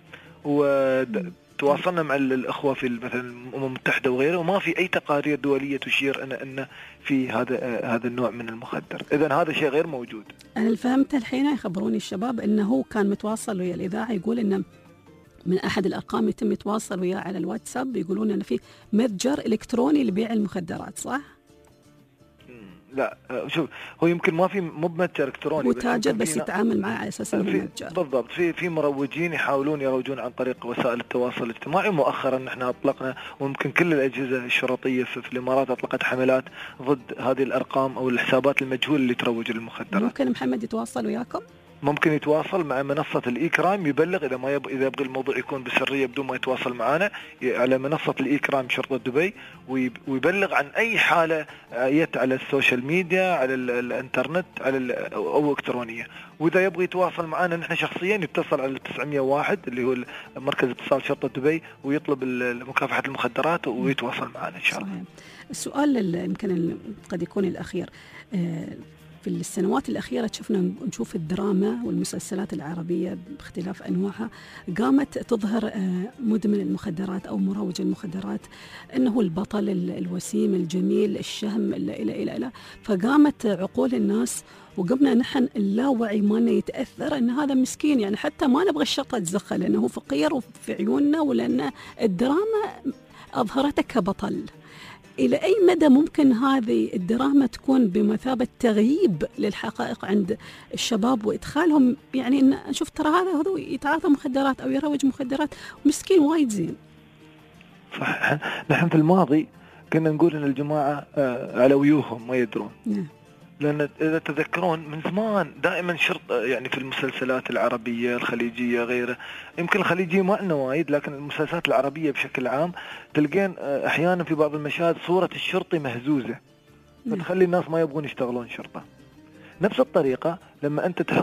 وتواصلنا مع الأخوة في مثلا الأمم المتحدة وغيره، وما في أي تقارير دولية تشير أن في هذا النوع من المخدر. إذن هذا شيء غير موجود. أنا فهمت الحين، يخبروني الشباب أنه كان متواصل ويا الإذاعة، يقول أن من أحد الأرقام يتم يتواصل وياه على الواتساب، يقولون أن في متجر إلكتروني لبيع المخدرات، صح؟ لا شوف، هو يمكن ما في متجر إلكتروني، هو تاجر بس يتعامل معه على أساس إنه متجر. بالضبط، في مروجين يحاولون يروجون عن طريق وسائل التواصل الاجتماعي. مؤخرا نحن أطلقنا، وممكن كل الأجهزة الشرطية في الإمارات أطلقت حملات ضد هذه الأرقام أو الحسابات المجهولة اللي تروج للمخدرات. ممكن محمد يتواصل وياكم؟ ممكن يتواصل مع منصة الإيكرام، يبلغ إذا يبغى الموضوع يكون بسرية بدون ما يتواصل معنا، على منصة الإيكرام شرطة دبي، ويبلغ عن أي حالة جت على السوشيال ميديا، على الإنترنت، أو إلكترونية. وإذا يبغى يتواصل معنا نحن شخصيا يتصل على 901 اللي هو مركز اتصال شرطة دبي، ويطلب مكافحة المخدرات ويتواصل معنا إن شاء الله. صحيح. السؤال اللي يمكن قد يكون الأخير، في السنوات الأخيرة نشوف الدراما والمسلسلات العربية باختلاف أنواعها قامت تظهر مدمن المخدرات أو مروج المخدرات أنه البطل الوسيم الجميل الشهم إلى فقامت عقول الناس وقمنا نحن اللاوعي مالنا يتأثر أن هذا مسكين، يعني حتى ما نبغى الشرطة تزخه لأنه هو فقير وفي عيوننا، ولأن الدراما أظهرته كبطل. إلى أي مدى ممكن هذه الدراما تكون بمثابة تغييب للحقائق عند الشباب وإدخالهم، يعني إن نشوف ترى هذا يتعاطى مخدرات أو يروج مخدرات ومسكين وايد زين. صح. نحن في الماضي كنا نقول إن الجماعة على ويوهم ما يدرون. لأن إذا تذكرون من زمان دائما شرطة، يعني في المسلسلات العربية الخليجية غيره، يمكن الخليجية ما لنا وايد، لكن المسلسلات العربية بشكل عام تلقين أحيانا في بعض المشاهد صورة الشرطي مهزوزة فتخلي الناس ما يبغون يشتغلون شرطة. نفس الطريقة لما أنت تحط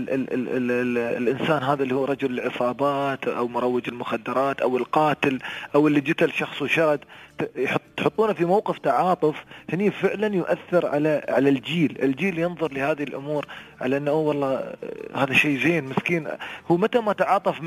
الإنسان هذا اللي هو رجل العصابات أو مروج المخدرات أو القاتل أو اللي جتل شخص وشرد، تحطونه في موقف تعاطف، هني فعلا يؤثر على الجيل ينظر لهذه الأمور على أنه والله هذا شيء زين مسكين. هو متى ما تعاطف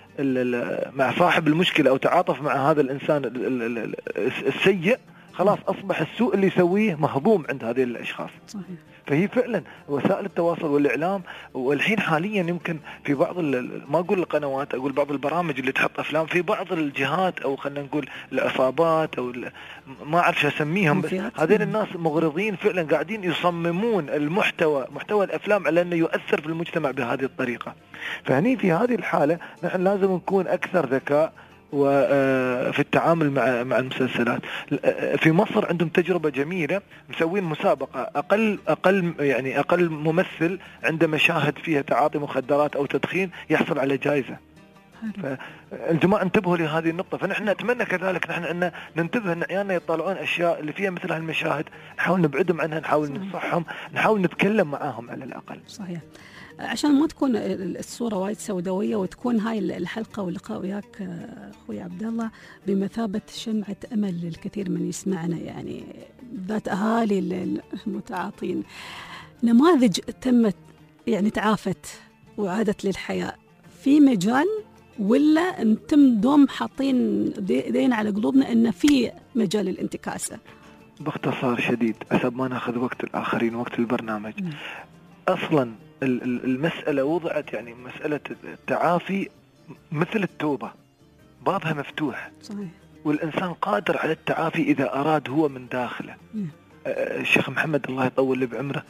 مع صاحب المشكلة أو تعاطف مع هذا الإنسان السيء، خلاص أصبح السوء اللي يسويه مهضوم عند هذه الأشخاص. صحيح. فهي فعلا وسائل التواصل والإعلام، والحين حاليا يمكن في بعض ما أقول القنوات، أقول بعض البرامج اللي تحط أفلام في بعض الجهات، أو خلينا نقول العصابات أو ما أعرف شو أسميهم، بس هذين الناس مغرضين فعلا قاعدين يصممون محتوى الأفلام على أنه يؤثر في المجتمع بهذه الطريقة. فهني في هذه الحالة نحن لازم نكون أكثر ذكاء وفي التعامل مع المسلسلات. في مصر عندهم تجربة جميلة، مسوين مسابقة أقل ممثل عند مشاهد فيها تعاطي مخدرات أو تدخين يحصل على جائزة. فالجماعة انتبهوا لهذه النقطة. فنحن نتمنى كذلك نحن أن ننتبه أن عيالنا يطالعون أشياء اللي فيها مثل هالمشاهد، نحاول نبعدهم عنها، نحاول ننصحهم، نحاول نتكلم معاهم على الأقل. صحيح. عشان ما تكون الصورة وايد سوداوية وتكون هاي الحلقة واللقاء وياك أخوي عبد الله بمثابة شمعة أمل للكثير من يسمعنا، يعني ذات أهالي المتعاطين، نماذج تمت يعني تعافت وعادت للحياة، في مجال ولا أنتم دوم حاطين دين على قلوبنا أن في مجال الانتكاسة؟ باختصار شديد حسب ما ناخذ وقت الآخرين وقت البرنامج، أصلا المسألة وضعت، يعني مسألة التعافي مثل التوبة، بابها مفتوح. صحيح. والإنسان قادر على التعافي إذا أراد هو من داخله. الشيخ محمد الله يطول له بعمره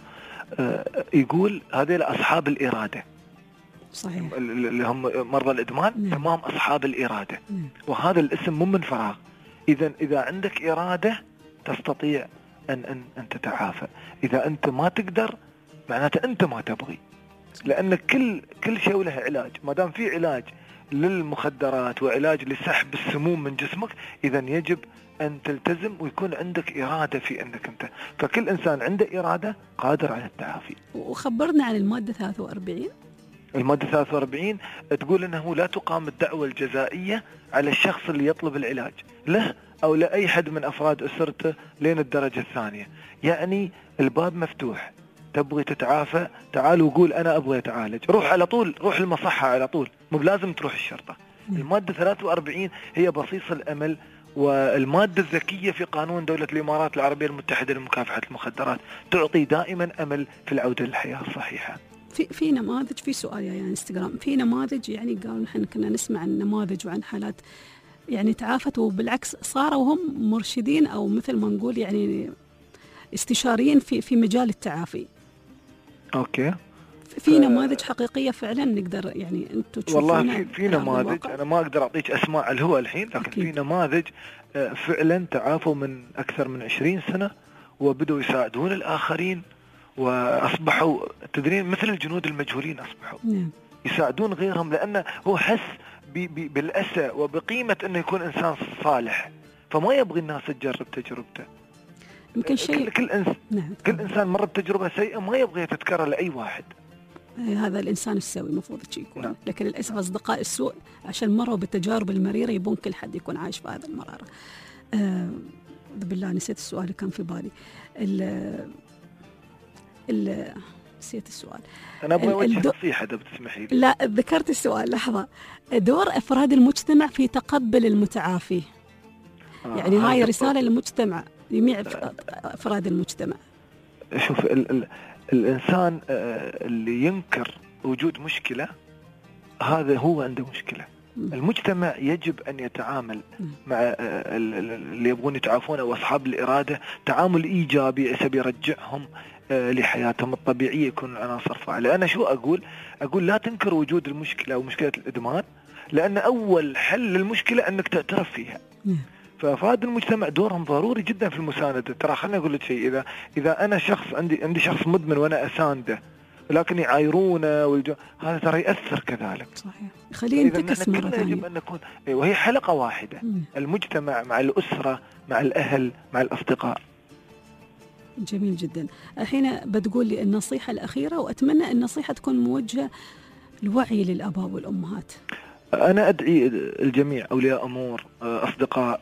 يقول هذول أصحاب الإرادة. صحيح. اللي هم مرضى الإدمان تمام أصحاب الإرادة. وهذا الاسم مو من فراغ. إذا عندك إرادة تستطيع أن تتعافى. إذا أنت ما تقدر معناته أنت ما تبغي، لأن كل شيء له علاج. ما دام في علاج للمخدرات وعلاج لسحب السموم من جسمك، إذا يجب أن تلتزم ويكون عندك إرادة في أنك أنت. فكل إنسان عنده إرادة قادر على التعافي. وخبرنا عن المادة 43. المادة 43 تقول أنه لا تقام الدعوة الجزائية على الشخص اللي يطلب العلاج له أو لأي حد من أفراد أسرته لين الدرجة الثانية. يعني الباب مفتوح، تبغي تتعافى تعال وقول أنا أبغي أتعالج، روح على طول، روح المصحة على طول، مو لازم تروح الشرطة. المادة 43 هي بصيص الأمل والمادة الذكية في قانون دولة الإمارات العربية المتحدة لمكافحة المخدرات، تعطي دائما أمل في العودة للحياة الصحيحة. في نماذج، في سؤال يعني انستغرام، في نماذج يعني قالوا نحن كنا نسمع عن نماذج وعن حالات يعني تعافت وبالعكس صاروا هم مرشدين أو مثل ما نقول يعني استشاريين في مجال التعافي. أوكي. في نماذج حقيقية فعلا نقدر يعني أنتم تشوفونها؟ والله في نماذج، أنا ما أقدر أعطيك أسماء على الهواء الحين، لكن أكيد. في نماذج فعلا تعافوا من أكثر من 20 سنة وبدوا يساعدون الآخرين وأصبحوا تدرين مثل الجنود المجهولين، أصبحوا يساعدون غيرهم، لأنه هو حس بالأسى وبقيمة أنه يكون إنسان صالح، فما يبغي الناس تجرب تجربته. يمكن شيء كل إنسان مر بتجربة سيئة ما يبغي تتكرر لأي واحد. هذا الإنسان السوي المفروض يكون. لكن للأسف أصدقاء السوء عشان مروا بالتجارب المريرة يبون كل حد يكون عايش في هذا المرارة. بالله نسيت السؤال اللي كان في بالي. نسيت السؤال. أنا أبغى أوجه نصيحة إذا بتسمحي لي. لا ذكرت السؤال، لحظة. دور أفراد المجتمع في تقبل المتعافي. يعني هاي رسالة للمجتمع، جميع أفراد المجتمع. شوف الإنسان اللي ينكر وجود مشكلة هذا هو عنده مشكلة. المجتمع يجب أن يتعامل مع اللي يبغون يتعافون أو أصحاب الإرادة تعامل إيجابي عشان يرجعهم لحياتهم الطبيعية، يكون عناصر فاعلة. أنا شو أقول لا تنكر وجود المشكلة أو مشكلة الإدمان، لأن أول حل للمشكلة أنك تعترف فيها. فهذا المجتمع دورهم ضروري جدا في المساندة. ترى خليني أقول لك شيء، إذا أنا شخص عندي شخص مدمن وأنا أسانده لكن يعايرونه هذا ترى يأثر كذلك. صحيح، خليه ينتكس مرة ثانية. يجب أن نكون وهي حلقة واحدة، المجتمع مع الأسرة مع الأهل مع الأصدقاء. جميل جدا. الحين بتقول لي النصيحة الأخيرة، وأتمنى النصيحة تكون موجهة الوعي للآباء والأمهات. أنا أدعي الجميع، أولياء أمور، أصدقاء،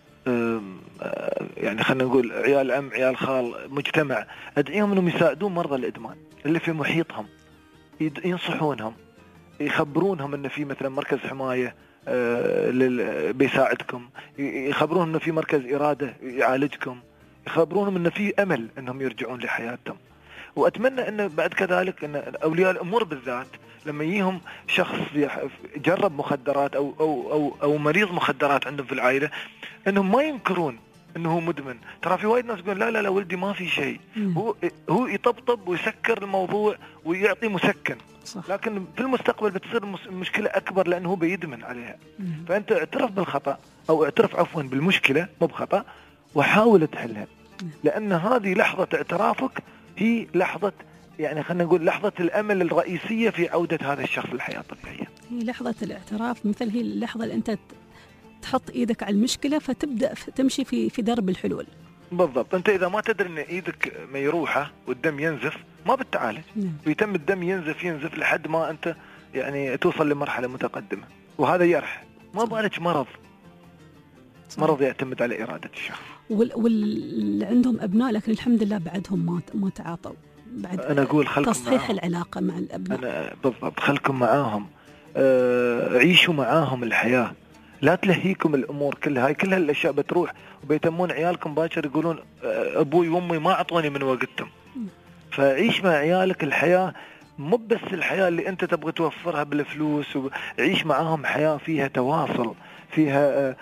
يعني خلينا نقول عيال أم عيال خال، مجتمع، أدعيهم أنهم يساعدون مرضى الإدمان اللي في محيطهم، ينصحونهم، يخبرونهم أن في مثلا مركز حماية بيساعدكم، يخبرونهم أن في مركز إرادة يعالجكم، يخبرونهم أن في أمل أنهم يرجعون لحياتهم. وأتمنى أن بعد كذلك أن أولياء الأمور بالذات لما يجيهم شخص جرب مخدرات أو مريض مخدرات عندهم في العائلة، أنهم ما ينكرون أنه مدمن. ترى في وايد ناس يقول لا ولدي ما في شيء، هو يطبطب ويسكر الموضوع ويعطي مسكن، صح. لكن في المستقبل بتصير المشكلة أكبر لأنه هو بيدمن عليها. فأنت اعترف بالخطأ أو اعترف عفوا بالمشكلة مو بخطأ وحاول تحلها، لأن هذه لحظة اعترافك هي لحظة، يعني خلينا نقول لحظة الأمل الرئيسية في عودة هذا الشخص للحياة الطبيعية. هي لحظة الاعتراف، مثل هي اللحظة اللي أنت تحط إيدك على المشكلة فتبدأ تمشي في درب الحلول. بالضبط. أنت إذا ما تدري أن إيدك ميروحة والدم ينزف ما بتعالج، ويتم الدم ينزف لحد ما أنت يعني توصل لمرحلة متقدمة، وهذا يرح. ما بالك مرض يعتمد على إرادة الشخص. واللي عندهم أبناء لكن الحمد لله بعدهم ما تعاطوا، بعد أنا أقول خلكم تصحيح معاهم. العلاقة مع الأبناء. بالضبط، خلكم معاهم، عيشوا معاهم الحياة، لا تلهيكم الأمور كلها. هاي كل هالأشياء بتروح وبيتمون عيالكم باكر يقولون أبوي وأمي ما أعطوني من وقتهم. فعيش مع عيالك الحياة، مو بس الحياة اللي أنت تبغى توفرها بالفلوس، عيش معاهم حياة فيها تواصل، فيها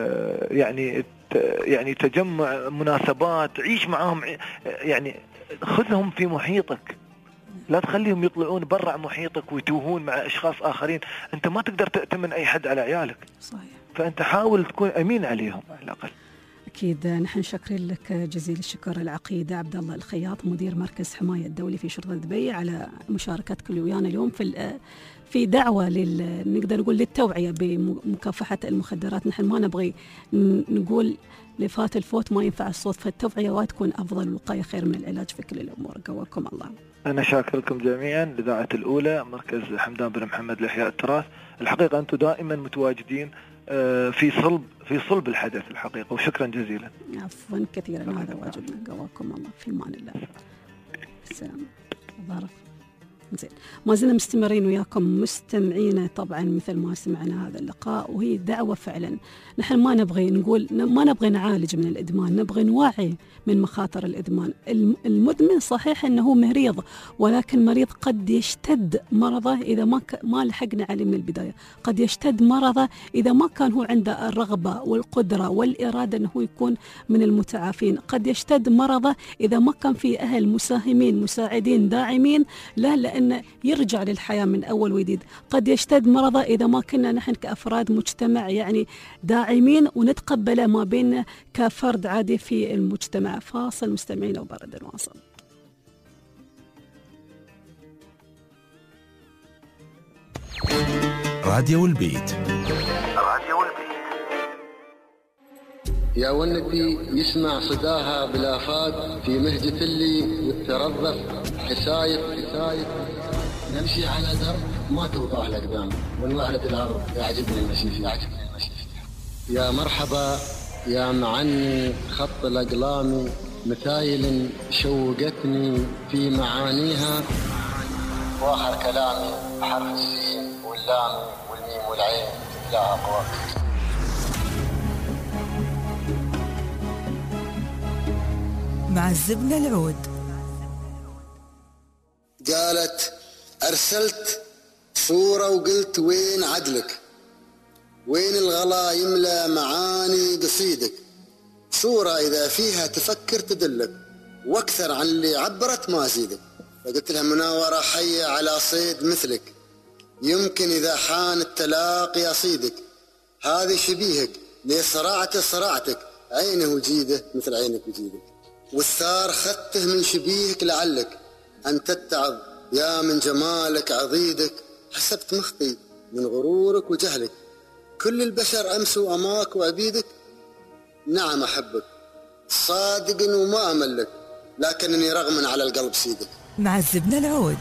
يعني تجمع مناسبات، عيش معاهم، يعني خذهم في محيطك، لا تخليهم يطلعون برا محيطك ويتوهون مع أشخاص آخرين. أنت ما تقدر تأتمن أي حد على عيالك، صحيح. فأنت حاول تكون أمين عليهم على الأقل. أكيد. نحن شاكرين لك جزيل الشكر العقيدة عبد الله الخياط، مدير مركز حماية الدولي في شرطة دبي، على مشاركتك ويانا اليوم في دعوة نقدر نقول للتوعية بمكافحة المخدرات. نحن ما نبغي نقول لفات الفوت ما ينفع الصوت، فالتوعية وتكون أفضل، والوقاية خير من العلاج في كل الأمور. قواكم الله. أنا شاكركم جميعا، الإذاعة الأولى مركز حمدان بن محمد لإحياء التراث. الحقيقة أنتم دائما متواجدين في صلب الحدث الحقيقة، وشكرا جزيلا. عفوا كثيرا، هذا واجبنا. قواكم الله، في امان الله. السلام. ظرف زين. ما زلنا مستمرين وياكم مستمعين طبعا مثل ما سمعنا هذا اللقاء، وهي دعوة فعلا. نحن ما نبغي نقول، ما نبغي نعالج من الإدمان، نبغي نوعي من مخاطر الإدمان. المدمن صحيح أنه مريض، ولكن مريض قد يشتد مرضه إذا ما لحقنا عليه من البداية، قد يشتد مرضه إذا ما كان هو عنده الرغبة والقدرة والإرادة أنه يكون من المتعافين، قد يشتد مرضه إذا ما كان في أهل مساهمين مساعدين داعمين له لأن يرجع للحياة من أول وجديد. قد يشتد مرضه إذا ما كنا نحن كأفراد مجتمع يعني داعمين ونتقبل ما بيننا كفرد عادي في المجتمع. فاصل مستمعين وبرد الواصل. راديو البيت. يا ولدي يسمع صداها بالآفات في مهجة اللي والترظف حسايد نمشي على درب ما توضح الأقدام والوهلة الأرض. يعجبني المشي فيها. يا مرحبا يا معني خط الأقلام مثايل شوقتني في معانيها، وآخر كلامي حرف السين واللام والميم والعين لا أقوى. مع الزبنة العود. قالت أرسلت صورة وقلت وين عدلك، وين الغلا يملى معاني قصيدك، صورة إذا فيها تفكر تدلك، واكثر عن اللي عبرت ما أزيدك. فقلت لها مناورة حية على صيد مثلك، يمكن إذا حان التلاقي أصيدك، هذه شبيهك لي صرعتك، عينه وجيده مثل عينك وجيدك، والثار خدته من شبيهك لعلك أن تتعظ يا من جمالك عضيدك. حسبت مخطي من غرورك وجهلك، كل البشر أمسوا أماك وعبيدك. نعم أحبك صادق وما أملك، لكنني رغما على القلب سيدك. مع الزبنة العود.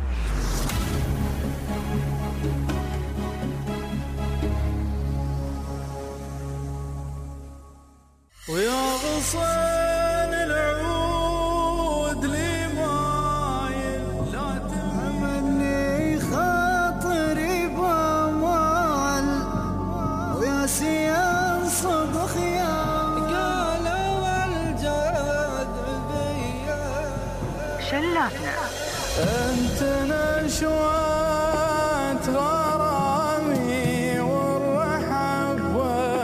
ويا غصن العود لي مايل، لا تمني خاطري بامال، ويا سيان صبخ يا قالوا الجاذبية شلاتنا انت نشوات غرامي والرحب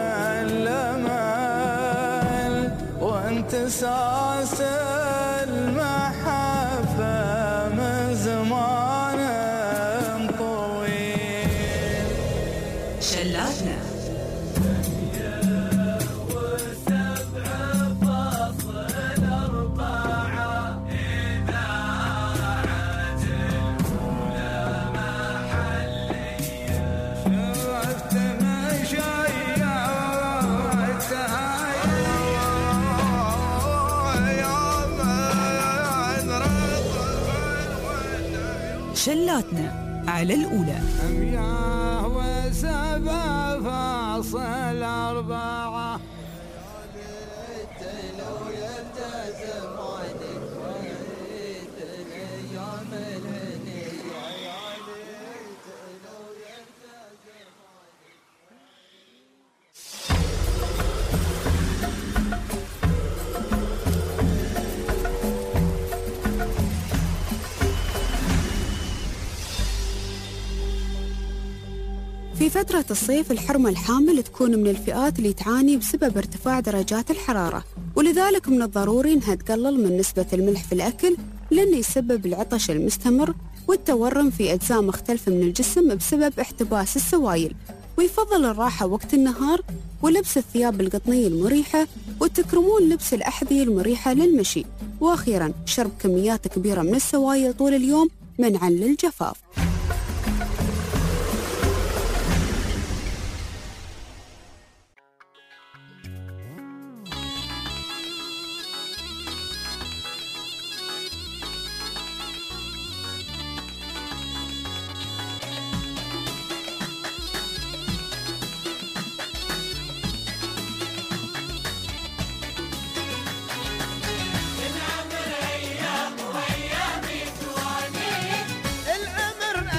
والامل، وانت ساس المحبة من زمان طويل. شلاتنا شلاتنا على الأولى. أمياه وسبع فاصل 4. في فترة الصيف الحرمة الحامل تكون من الفئات اللي تعاني بسبب ارتفاع درجات الحرارة، ولذلك من الضروري أنها تقلل من نسبة الملح في الأكل، لأنه يسبب العطش المستمر والتورم في أجزاء مختلفة من الجسم بسبب احتباس السوائل. ويفضل الراحة وقت النهار ولبس الثياب القطنية المريحة، وتكرمون لبس الأحذية المريحة للمشي. وأخيراً شرب كميات كبيرة من السوائل طول اليوم منعاً للجفاف. العمر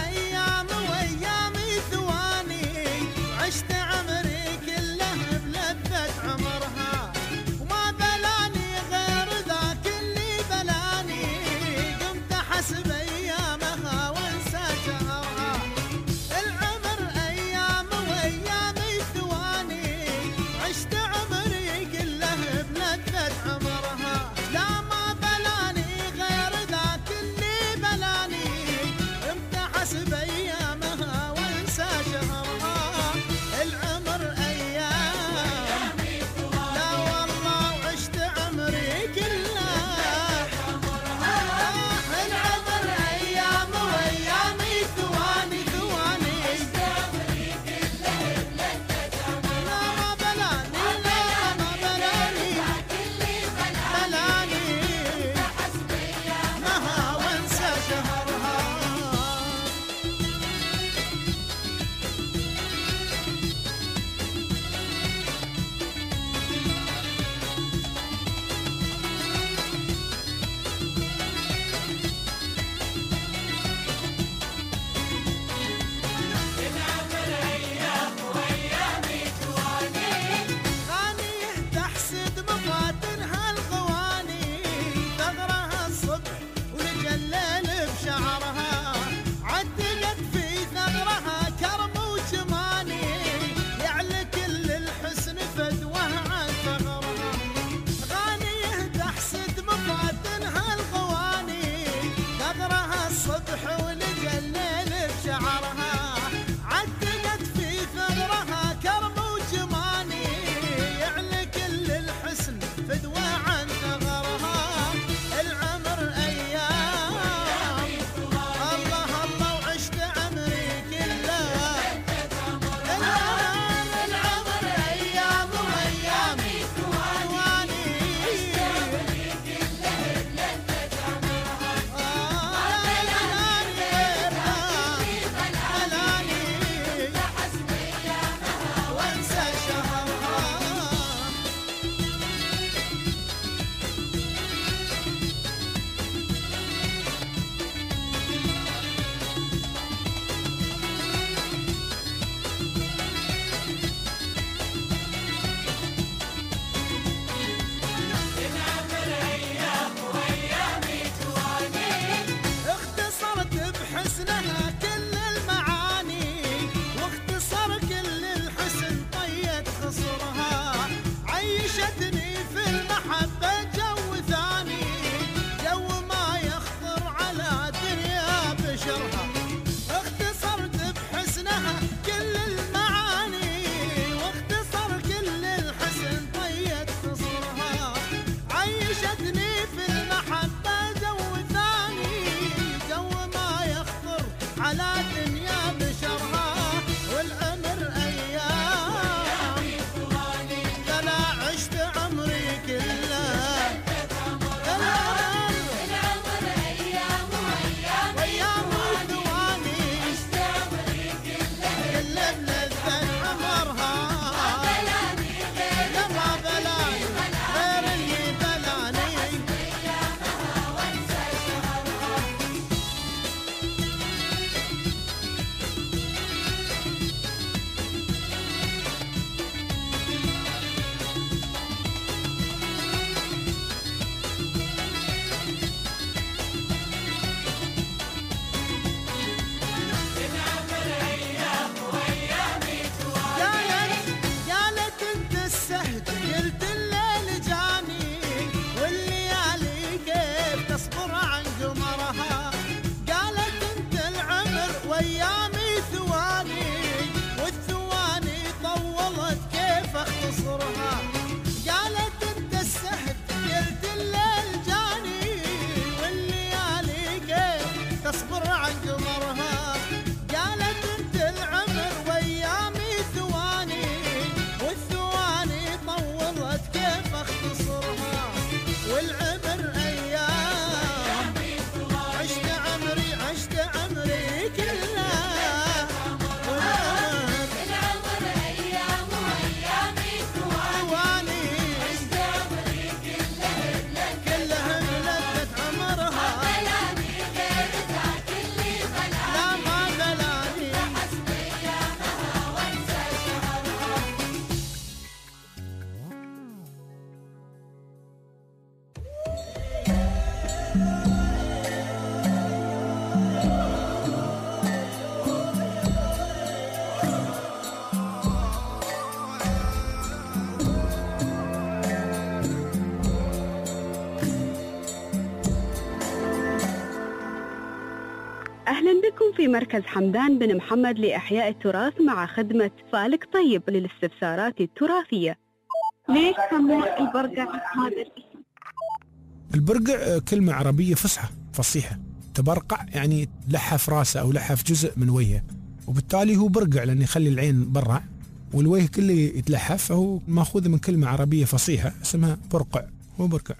معكم في مركز حمدان بن محمد لإحياء التراث مع خدمة فالك طيب للاستفسارات التراثية. ليش سموه البرقع هذا الاسم؟ البرقع كلمة عربية فصحى فصيحة. تبرقع يعني لحف راسه أو لحف جزء من وجهه، وبالتالي هو برقع لأن يخلي العين برع والوجه كله يتلحف، فهو ماخوذ من كلمة عربية فصيحة اسمها برقع. هو برقع.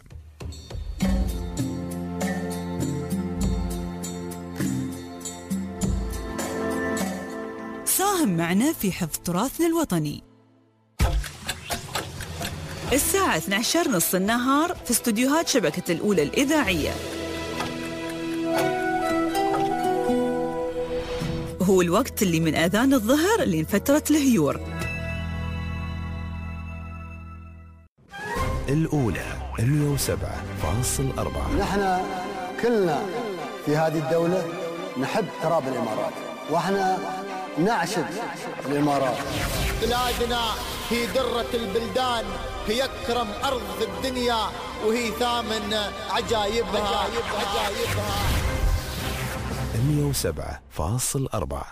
ساهم معنا في حفظ تراثنا الوطني. الساعة 12:30 النهار في استوديوهات شبكة الأولى الإذاعية. هو الوقت اللي من آذان الظهر لفترة الهيور. الأولى 107.4. نحن كلنا في هذه الدولة نحب تراب الإمارات، وإحنا نعشق الإمارات. بلادنا هي درة البلدان، هي أكرم أرض في الدنيا، وهي ثامن عجائبها. 107.4.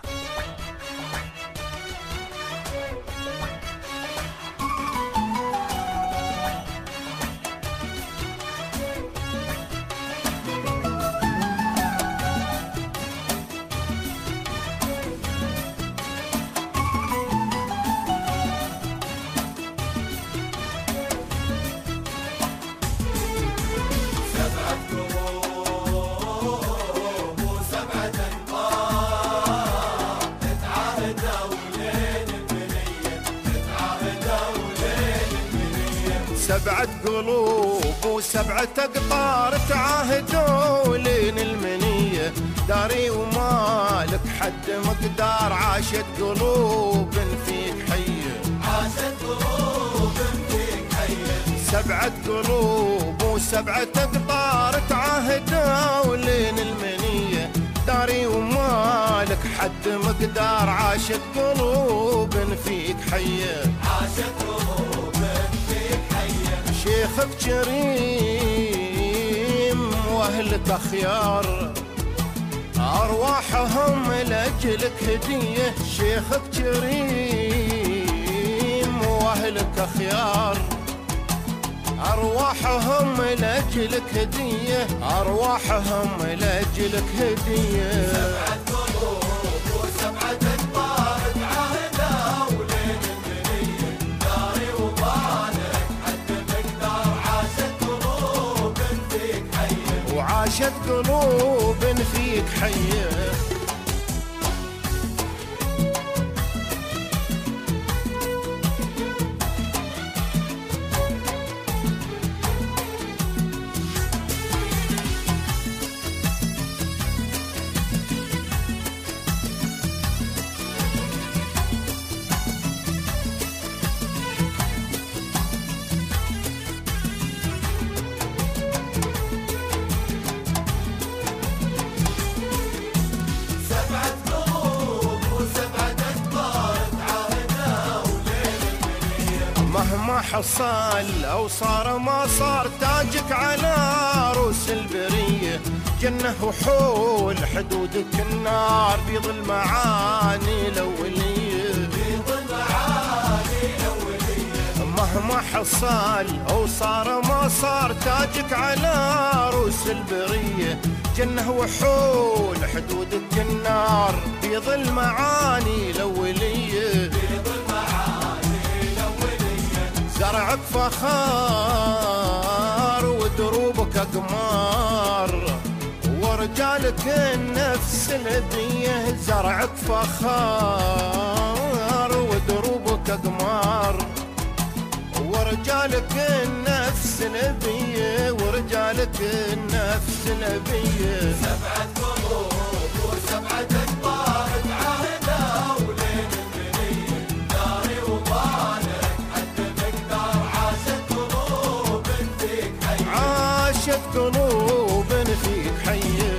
سبعة قلوب وسبعة أقطار تعاهدوا لين المنية، داري ومالك حد مقدار، عاشت قلوب فيك حية، عاشت قلوب فيك حية. سبعة قلوب وسبعة أقطار تعاهدوا لين المنية، داري ومالك حد مقدار، عاشت قلوب فيك حية، عاشت قلوب فيك حية. شيخك كريم واهلك خيار، ارواحهم لاجلك هدية، شيخك كريم واهلك خيار، ارواحهم لاجلك هدية، ارواحهم لاجلك هدية. سبعة قلوب وسبعة أقطار تعاهدوا لين المنية، داري وبالك حد مقدار، عاشت قلوب فيك حية، وعاشت قلوب فيك حية. حصل أو صار ما صار، تاجك على روس البرية، جنة وحول حدودك النار، بيض المعاني الأولية، بيض المعاني الأولية. مهما حصل أو صار ما صار، تاجك على روس البرية، جنة وحول حدودك النار، بيض المعاني الأولية، زرعك فخار ودروبك أقمار، ورجالك النفس الهدية، زرعك فخار ودروبك أقمار، ورجالك النفس الهدية، ورجالك النفس الهدية. سبعة قلوب وسبعة أقطار تعاهدوا لين المنية، داري وبالك عاشت قلوب فيك حية.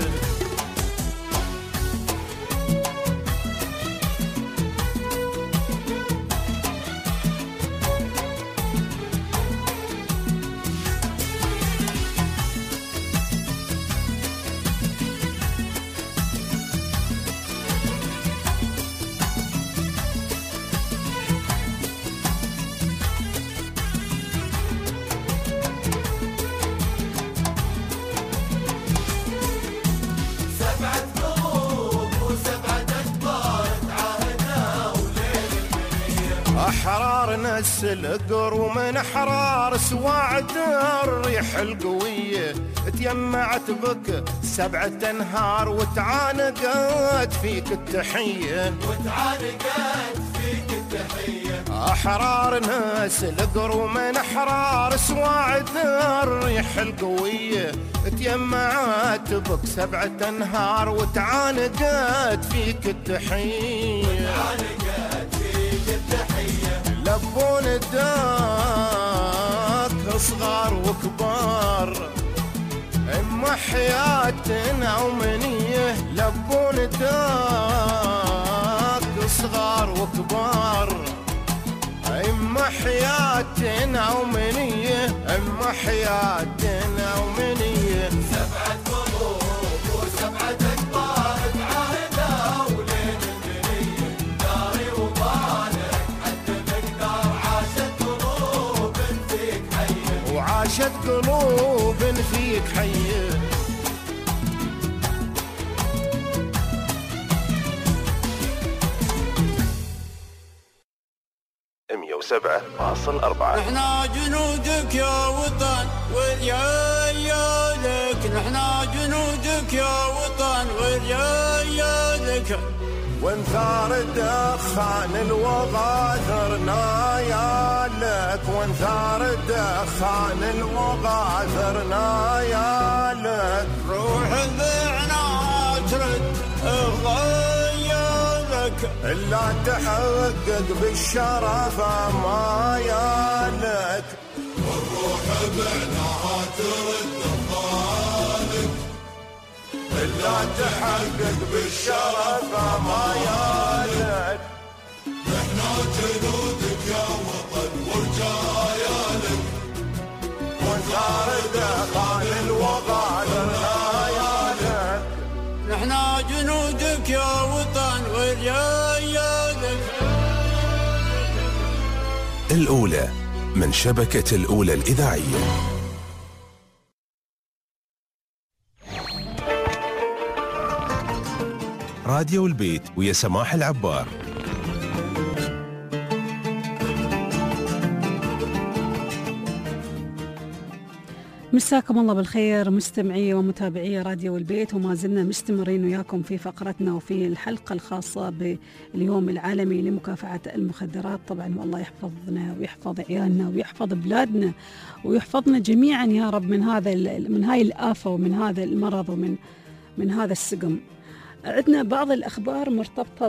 ناس القر ومن حرار سواعد الريح القوية تجمعت بك 7 أنهار وتعانقت فيك التحية أحرار ناس القر ومن حرار سواعد الريح القوية تجمعت بك 7 أنهار وتعانقت فيك التحية لبون الداك صغار وكبار اما حياتنا ومنيه لبون الداك صغار وكبار اما حياتنا ومنيه اما حياتنا ومنيه 7 قلوب و7 أكبار تعاهدوا ولين المنيه داري وبالك حد مقدار عاشت قلوب فيك حيه وعاشت قلوب فيك حيه 107.4 نحنا جنودك يا وطن ورجالك نحنا جنودك يا وطن ورجالك وانثار الدخان الوغى ثرنا يالك وانثار الدخان الوغى ثرنا يالك روح ذعنا ترد غيالك إلا تحقق بالشرف ما يالك والروح بعناها ترد خالك إلا تحقق بالشرف ما يالك نحنا جنودك يا وطن ورجالك وانثار دخان الوغى لريالك نحنا جنودك يا وطن ورجالك الأولى من شبكة الأولى الإذاعية. راديو البيت ويا سماح العبار. مساكم الله بالخير مستمعي ومتابعي راديو البيت، وما زلنا مستمرين وياكم في فقرتنا وفي الحلقة الخاصة باليوم العالمي لمكافحة المخدرات. طبعا والله يحفظنا ويحفظ عيالنا ويحفظ بلادنا ويحفظنا جميعا يا رب من هاي الآفة ومن هذا المرض ومن هذا السقم. عندنا بعض الأخبار مرتبطة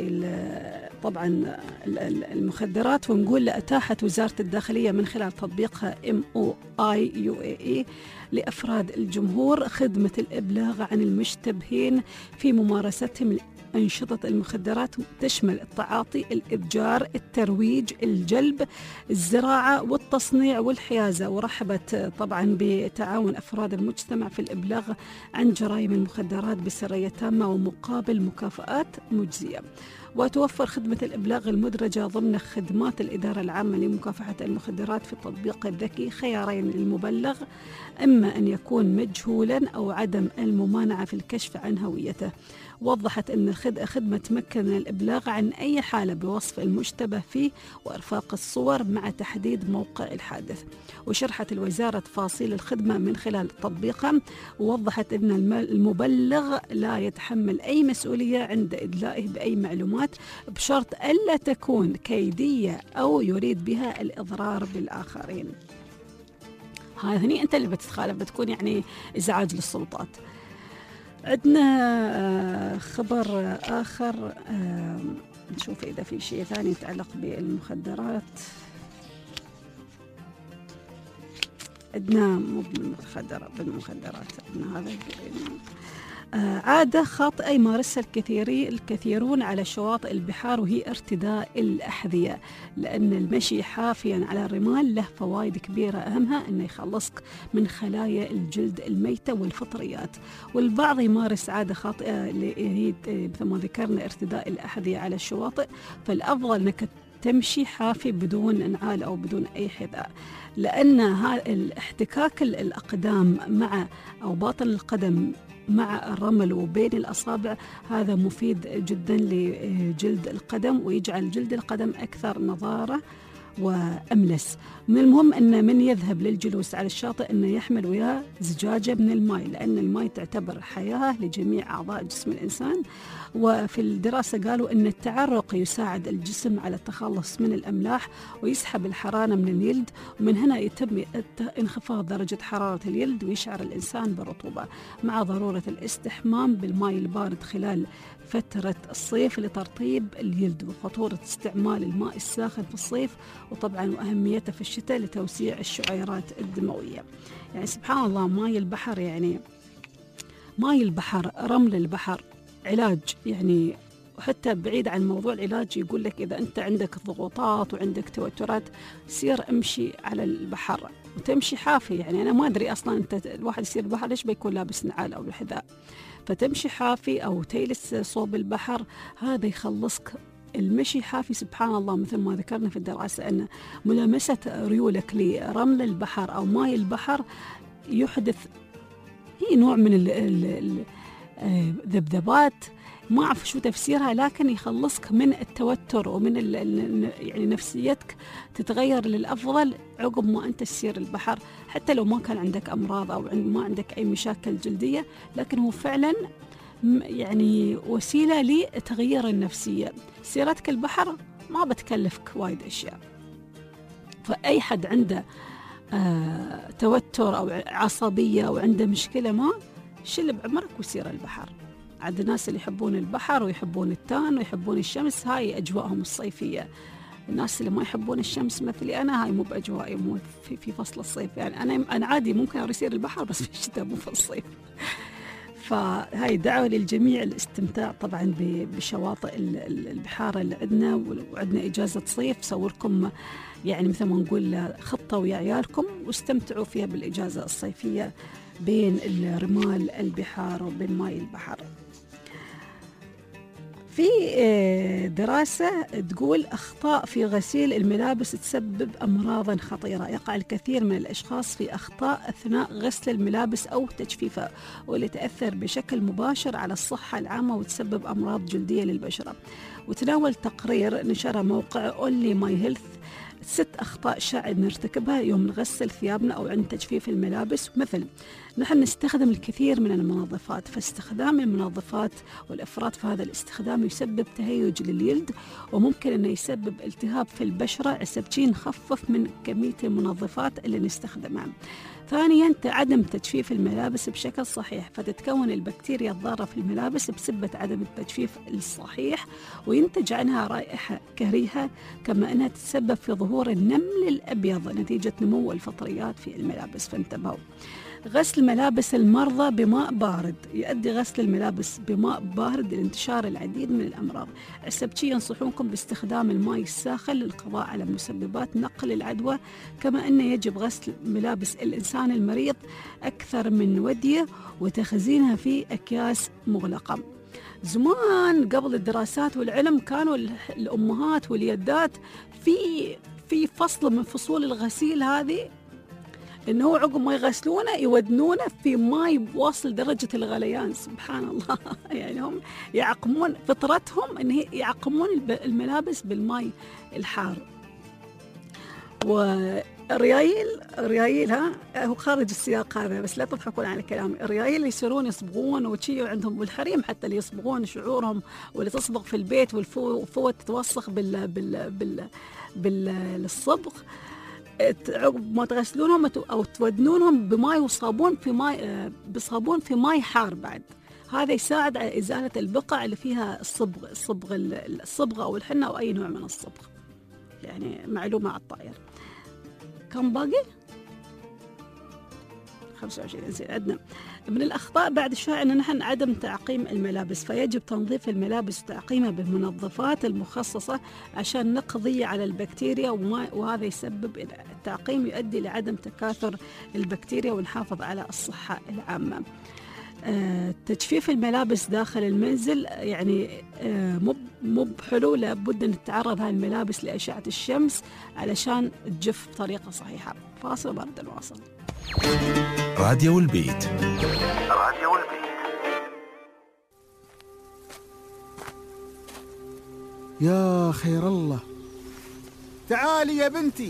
طبعا المخدرات، ونقول أتاحت وزارة الداخلية من خلال تطبيقها MOI لأفراد الجمهور خدمة الإبلاغ عن المشتبهين في ممارستهم أنشطة المخدرات، تشمل التعاطي، الإتجار، الترويج، الجلب، الزراعة والتصنيع والحيازة. ورحبت طبعا بتعاون أفراد المجتمع في الإبلاغ عن جرائم المخدرات بسرية تامة ومقابل مكافآت مجزية. وتوفر خدمة الإبلاغ المدرجة ضمن خدمات الإدارة العامة لمكافحة المخدرات في التطبيق الذكي خيارين للمبلغ، إما أن يكون مجهولا أو عدم الممانعة في الكشف عن هويته. وضحت أن خدمة تمكن من الإبلاغ عن أي حالة بوصف المشتبه فيه وإرفاق الصور مع تحديد موقع الحادث. وشرحت الوزارة تفاصيل الخدمة من خلال تطبيقها، ووضحت أن المبلغ لا يتحمل أي مسؤولية عند إدلائه بأي معلومات بشرط ألا تكون كيدية أو يريد بها الإضرار بالآخرين. هني أنت اللي بتتخالف، بتكون يعني إزعاج للسلطات. عندنا خبر آخر، نشوف إذا في شيء ثاني يتعلق بالمخدرات. عندنا مو بالمخدرات، عندنا هذا عادة خاطئة يمارسها الكثيرون على شواطئ البحار، وهي ارتداء الأحذية، لأن المشي حافيا على الرمال له فوائد كبيرة، أهمها أنه يخلصك من خلايا الجلد الميتة والفطريات. والبعض يمارس عادة خاطئة مثل ما ذكرنا ارتداء الأحذية على الشواطئ، فالأفضل أنك تمشي حافي بدون نعال أو بدون أي حذاء، لأن الاحتكاك الأقدام مع أو باطن القدم مع الرمل وبين الأصابع هذا مفيد جدا لجلد القدم، ويجعل جلد القدم أكثر نضارة وأملس. من المهم أن من يذهب للجلوس على الشاطئ أنه يحمل وياه زجاجة من الماء، لأن الماء تعتبر حياة لجميع أعضاء جسم الإنسان. وفي الدراسة قالوا أن التعرق يساعد الجسم على التخلص من الأملاح ويسحب الحرارة من الجلد، ومن هنا يتم انخفاض درجة حرارة الجلد ويشعر الإنسان بالرطوبة، مع ضرورة الاستحمام بالماء البارد خلال فترة الصيف لترطيب الجلد، وخطورة استعمال الماء الساخن في الصيف، وطبعا وأهميته في الشتاء لتوسيع الشعيرات الدموية. يعني سبحان الله ماء البحر، يعني ماء البحر، رمل البحر علاج. يعني وحتى بعيد عن موضوع العلاج يقول لك إذا أنت عندك ضغوطات وعندك توترات سير امشي على البحر وتمشي حافي. يعني أنا ما أدري أصلا أنت الواحد يصير البحر ليش بيكون لابس نعال أو الحذاء، فتمشي حافي أو تجلس صوب البحر، هذا يخلصك. المشي حافي سبحان الله مثل ما ذكرنا في الدراسة أن ملامسة ريولك لرمل البحر أو ماء البحر يحدث هي نوع من الذبذبات، ما أعرف شو تفسيرها، لكن يخلصك من التوتر ومن يعني نفسيتك تتغير للأفضل عقب ما أنت تسير البحر، حتى لو ما كان عندك أمراض أو ما عندك أي مشاكل جلدية، لكن هو فعلا يعني وسيلة لتغيير النفسية. سيرتك البحر ما بتكلفك وايد أشياء، فأي حد عنده توتر أو عصبية أو عنده مشكلة ما شل بعمرك وسير البحر. عند الناس اللي يحبون البحر ويحبون التان ويحبون الشمس، هاي أجواءهم الصيفية. الناس اللي ما يحبون الشمس مثلي أنا، هاي مو بأجوائي، مو في فصل الصيف. يعني أنا عادي ممكن أسير البحر بس في الشتاء مو في الصيف. فهاي دعوة للجميع الاستمتاع طبعا بشواطئ البحار اللي عندنا، وعندنا إجازة صيف سووا لكم يعني مثل ما نقول خطة ويا عيالكم واستمتعوا فيها بالإجازة الصيفية بين رمال البحار وبين ماء البحر. في دراسة تقول أخطاء في غسيل الملابس تسبب أمراضا خطيرة. يقع الكثير من الأشخاص في أخطاء أثناء غسل الملابس أو تجفيفها، واللي تأثر بشكل مباشر على الصحة العامة وتسبب أمراض جلدية للبشرة. وتناول تقرير نشره موقع Only My Health 6 أخطاء شائعة نرتكبها يوم نغسل ثيابنا أو عند تجفيف الملابس. مثل نحن نستخدم الكثير من المنظفات، فاستخدام المنظفات والإفراط في هذا الاستخدام يسبب تهيج للجلد، وممكن أنه يسبب التهاب في البشرة. عسبتي نخفف من كمية المنظفات اللي نستخدمها. ثانيا عدم تجفيف الملابس بشكل صحيح، فتتكون البكتيريا الضارة في الملابس بسبب عدم التجفيف الصحيح، وينتج عنها رائحة كريهة، كما أنها تتسبب في ظهور النمل الأبيض نتيجة نمو الفطريات في الملابس. فانتبهوا. غسل ملابس المرضى بماء بارد. يؤدي غسل الملابس بماء بارد لانتشار العديد من الأمراض. السبتي ينصحونكم باستخدام الماء الساخن للقضاء على مسببات نقل العدوى، كما أنه يجب غسل ملابس الإنسان المريض أكثر من ودية وتخزينها في أكياس مغلقة. زمان قبل الدراسات والعلم كانوا الأمهات واليدات في فصل من فصول الغسيل هذه إنه عقب ما يغسلونه يودنونه في ماء واصل درجة الغليان. سبحان الله. يعني هم يعقمون فطرتهم إن يعقمون الملابس بالماء الحار. والريايل هو خارج السياق هذا بس لا تضحكون على كلامي. الريايل يصيرون يصبغون وشي عندهم، والحريم حتى اللي يصبغون شعورهم، واللي تصبغ في البيت والفوت تتوسخ بالصبغ، عقب ما تغسلونهم أو تودنونهم بماء وصابون في ماء بصابون في ماء حار بعد. هذا يساعد على إزالة البقع اللي فيها الصبغة أو الحنة أو أي نوع من الصبغ. يعني معلومة على الطائر. كم باقي؟ 25. زين. عندنا من الأخطاء بعد شوي أن نحن عدم تعقيم الملابس، فيجب تنظيف الملابس وتعقيمها بالمنظفات المخصصة عشان نقضي على البكتيريا، وهذا يسبب التعقيم يؤدي لعدم تكاثر البكتيريا ونحافظ على الصحة العامة. تجفيف الملابس داخل المنزل يعني مو بحلو، لابد أن تتعرض هاي الملابس لأشعة الشمس علشان تجف بطريقة صحيحة. فاصل وبعد نواصل. راديو البيت. يا خير الله، تعالي يا بنتي،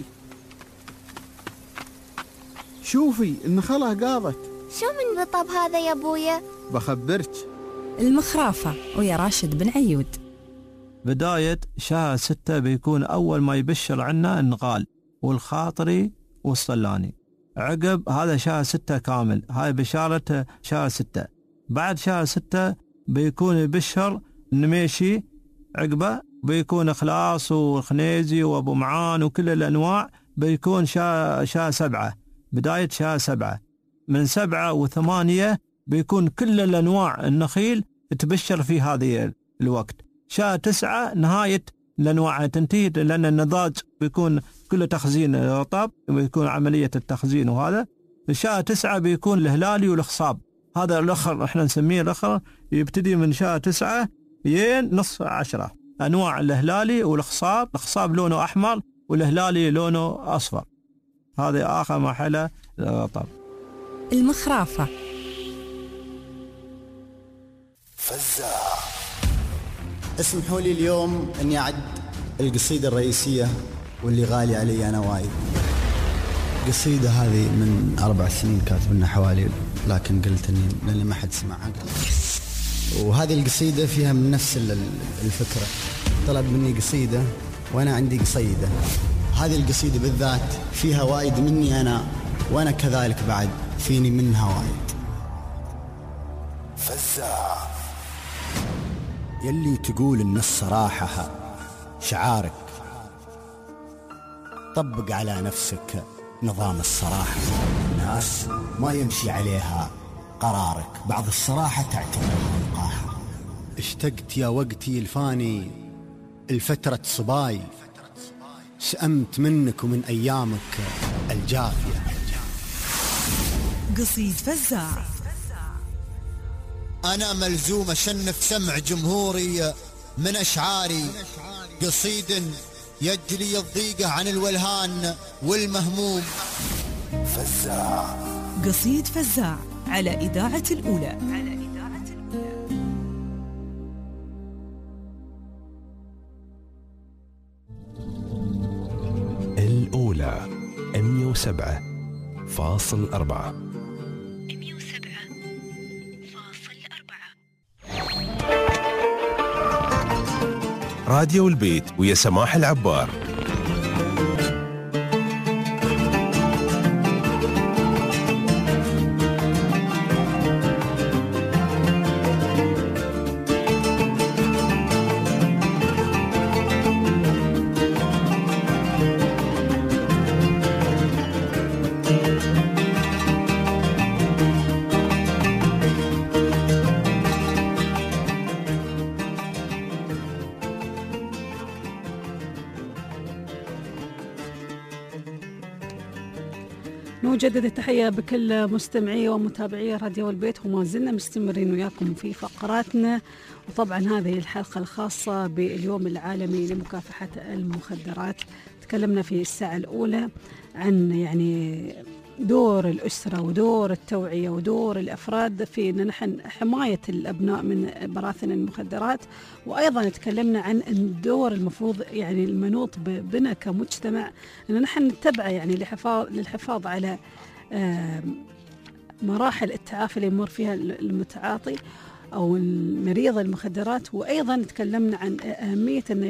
شوفي إن خالها قاضت. شو من رطب هذا يا أبويا؟ بخبرك. المخرافة ويا راشد بن عيود. بداية شهر 6 بيكون أول ما يبشر عنا النغال والخاطري والصلاني. عقب هذا شهر 6 كامل، هاي بشارة شهر 6. بعد شهر 6 بيكون يبشر النميشي، عقبه بيكون إخلاص وخنيزي وأبو معان وكل الأنواع. بيكون شهر 7، بداية شهر 7. من 7 و8 بيكون كل الأنواع النخيل تبشر في هذه الوقت. شهر 9 نهاية الأنواع تنتهي، لأن النضاج بيكون كله تخزين رطب، بيكون عملية التخزين. وهذا شهر 9 بيكون الهلالي والخصاب. هذا الأخر احنا نسميه الأخر، يبتدي من شهر 9 ين نصف 10. أنواع الهلالي والخصاب، الخصاب لونه أحمر والهلالي لونه أصفر. هذا آخر مرحلة الرطب. المخرافة. فزاع. اسمحوا لي اليوم اني اعد القصيدة الرئيسية واللي غالي علي انا وايد. القصيدة هذه من 4 سنين كاتبنا حوالي، لكن قلت اني لاني ما حد سمعها. وهذه القصيدة فيها من نفس الفكرة، طلب مني قصيدة وانا عندي قصيدة. هذه القصيدة بالذات فيها وايد مني انا، وانا كذلك بعد فيني منها وايد. فزاع. يلي تقول ان الصراحة شعارك، طبق على نفسك نظام الصراحة. الناس ما يمشي عليها قرارك، بعض الصراحة تعتبرها وقاحة. اشتقت يا وقتي الفاني الفترة صباي، سأمت منك ومن أيامك الجافية. قصيد فزاع. أنا ملزوم أشنف سمع جمهوري من أشعاري، قصيد يجلي الضيقة عن الولهان والمهموم. فزاع. قصيد فزاع على إذاعة الأولى. الأولى 107.4. راديو البيت ويا سماح العبار. نجدد التحية بكل مستمعي ومتابعي راديو البيت، وما زلنا مستمرين وياكم في فقراتنا. وطبعا هذه الحلقة الخاصة باليوم العالمي لمكافحة المخدرات. تكلمنا في الساعة الأولى عن يعني دور الأسرة ودور التوعية ودور الأفراد في أن نحن حماية الأبناء من براثن المخدرات، وأيضا تكلمنا عن الدور المفروض يعني المنوط بنا كمجتمع أن نحن نتبع يعني للحفاظ على مراحل التعافي اللي يمر فيها المتعاطي أو المريض المخدرات. وأيضا تكلمنا عن أهمية أنه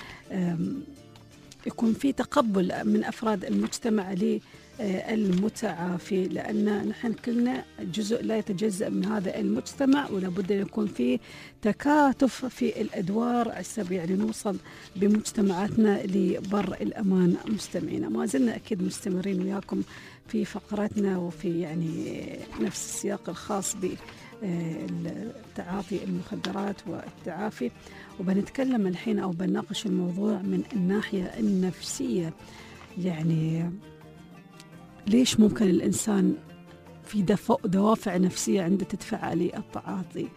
يكون في تقبل من أفراد المجتمع للمتعافي، لأن نحن كلنا جزء لا يتجزأ من هذا المجتمع، ولا بد أن يكون في تكاتف في الأدوار عسب يعني نوصل بمجتمعاتنا لبر الأمان. مستمعينا ما زلنا أكيد مستمرين وياكم في فقراتنا وفي يعني نفس السياق الخاص بالتعاطي المخدرات والتعافي، وبنتكلم الحين أو بنناقش الموضوع من الناحية النفسية. يعني ليش ممكن الإنسان في دوافع نفسية عنده تدفع للتعاطي؟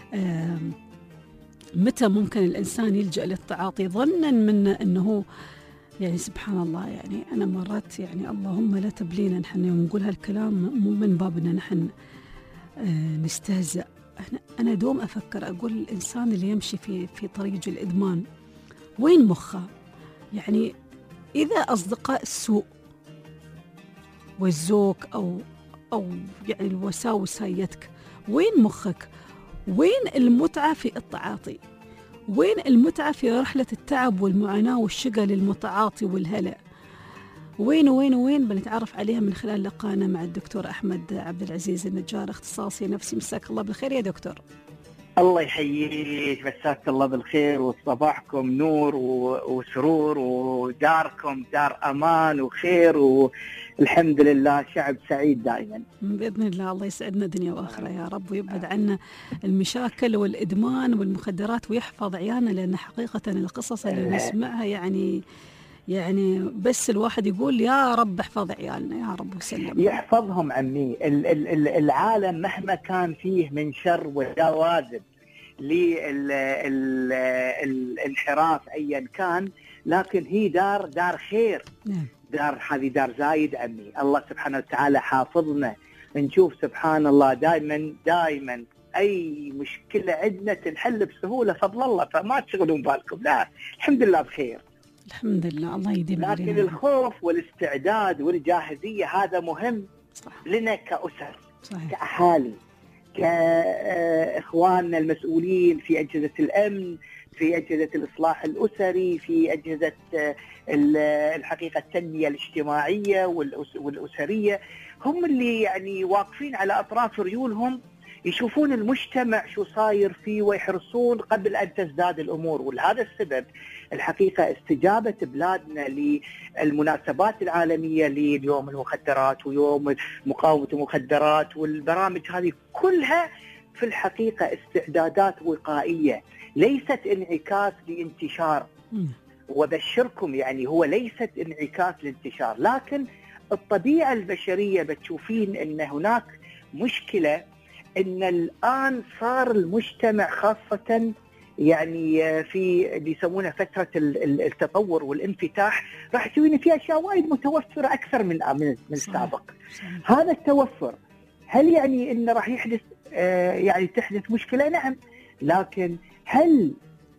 متى ممكن الإنسان يلجأ للتعاطي ظنا منه أنه يعني سبحان الله، يعني أنا مرات يعني اللهم لا تبلينا نحن نقول هالكلام مو من بابنا نحن نستهزأ. أنا دوم أفكر أقول الإنسان اللي يمشي في طريق الإدمان وين مخه؟ يعني إذا أصدقاء السوء والزوج أو يعني الوساوس هيتك، وين مخك؟ وين المتعة في التعاطي؟ وين المتعة في رحلة التعب والمعاناة والشقى للمتعاطي والهلع؟ وين بنتعرف عليها من خلال لقانا مع الدكتور أحمد عبد العزيز النجار، اختصاصي نفسي. مساك الله بالخير يا دكتور. الله يحييك، مساك الله بالخير، وصباحكم نور وسرور، وداركم دار أمان وخير، والحمد لله شعب سعيد دائما بإذن الله. الله يسعدنا دنيا وآخرة يا رب، ويبعد عنا المشاكل والإدمان والمخدرات ويحفظ عيالنا، لأن حقيقة القصص اللي نسمعها يعني بس الواحد يقول يا رب احفظ عيالنا يا رب وسلم. يحفظهم عمي. العالم مهما كان فيه من شر ولوازم للانحراف أيا كان، لكن هي دار خير. هذه دار زايد عمي. الله سبحانه وتعالى حافظنا. نشوف سبحان الله دائما أي مشكلة عندنا تنحل بسهولة فضل الله، فما تشغلون بالكم. لا الحمد لله بخير الحمد لله. الله يديم علينا. لكن الخوف والاستعداد والجاهزية هذا مهم لنا كأسر، كأحالي، كإخواننا المسؤولين في أجهزة الأمن، في أجهزة الإصلاح الأسري، في أجهزة الحقيقة التنمية الاجتماعية والأسرية. هم اللي يعني واقفين على أطراف ريولهم، يشوفون المجتمع شو صاير فيه ويحرصون قبل أن تزداد الأمور. ولهذا السبب الحقيقة استجابة بلادنا للمناسبات العالمية ليوم المخدرات ويوم مقاومة المخدرات والبرامج هذه كلها في الحقيقة استعدادات وقائية، ليست انعكاس لانتشار. وبشركم يعني هو ليست انعكاس لانتشار، لكن الطبيعة البشرية بتشوفين أن هناك مشكلة، أن الآن صار المجتمع خاصة يعني في اللي يسمونها فترة التطور والانفتاح، راح تشوفين في أشياء وايد متوفرة أكثر من السابق. هذا التوفر هل يعني أنه راح يحدث يعني تحدث مشكلة؟ نعم، لكن هل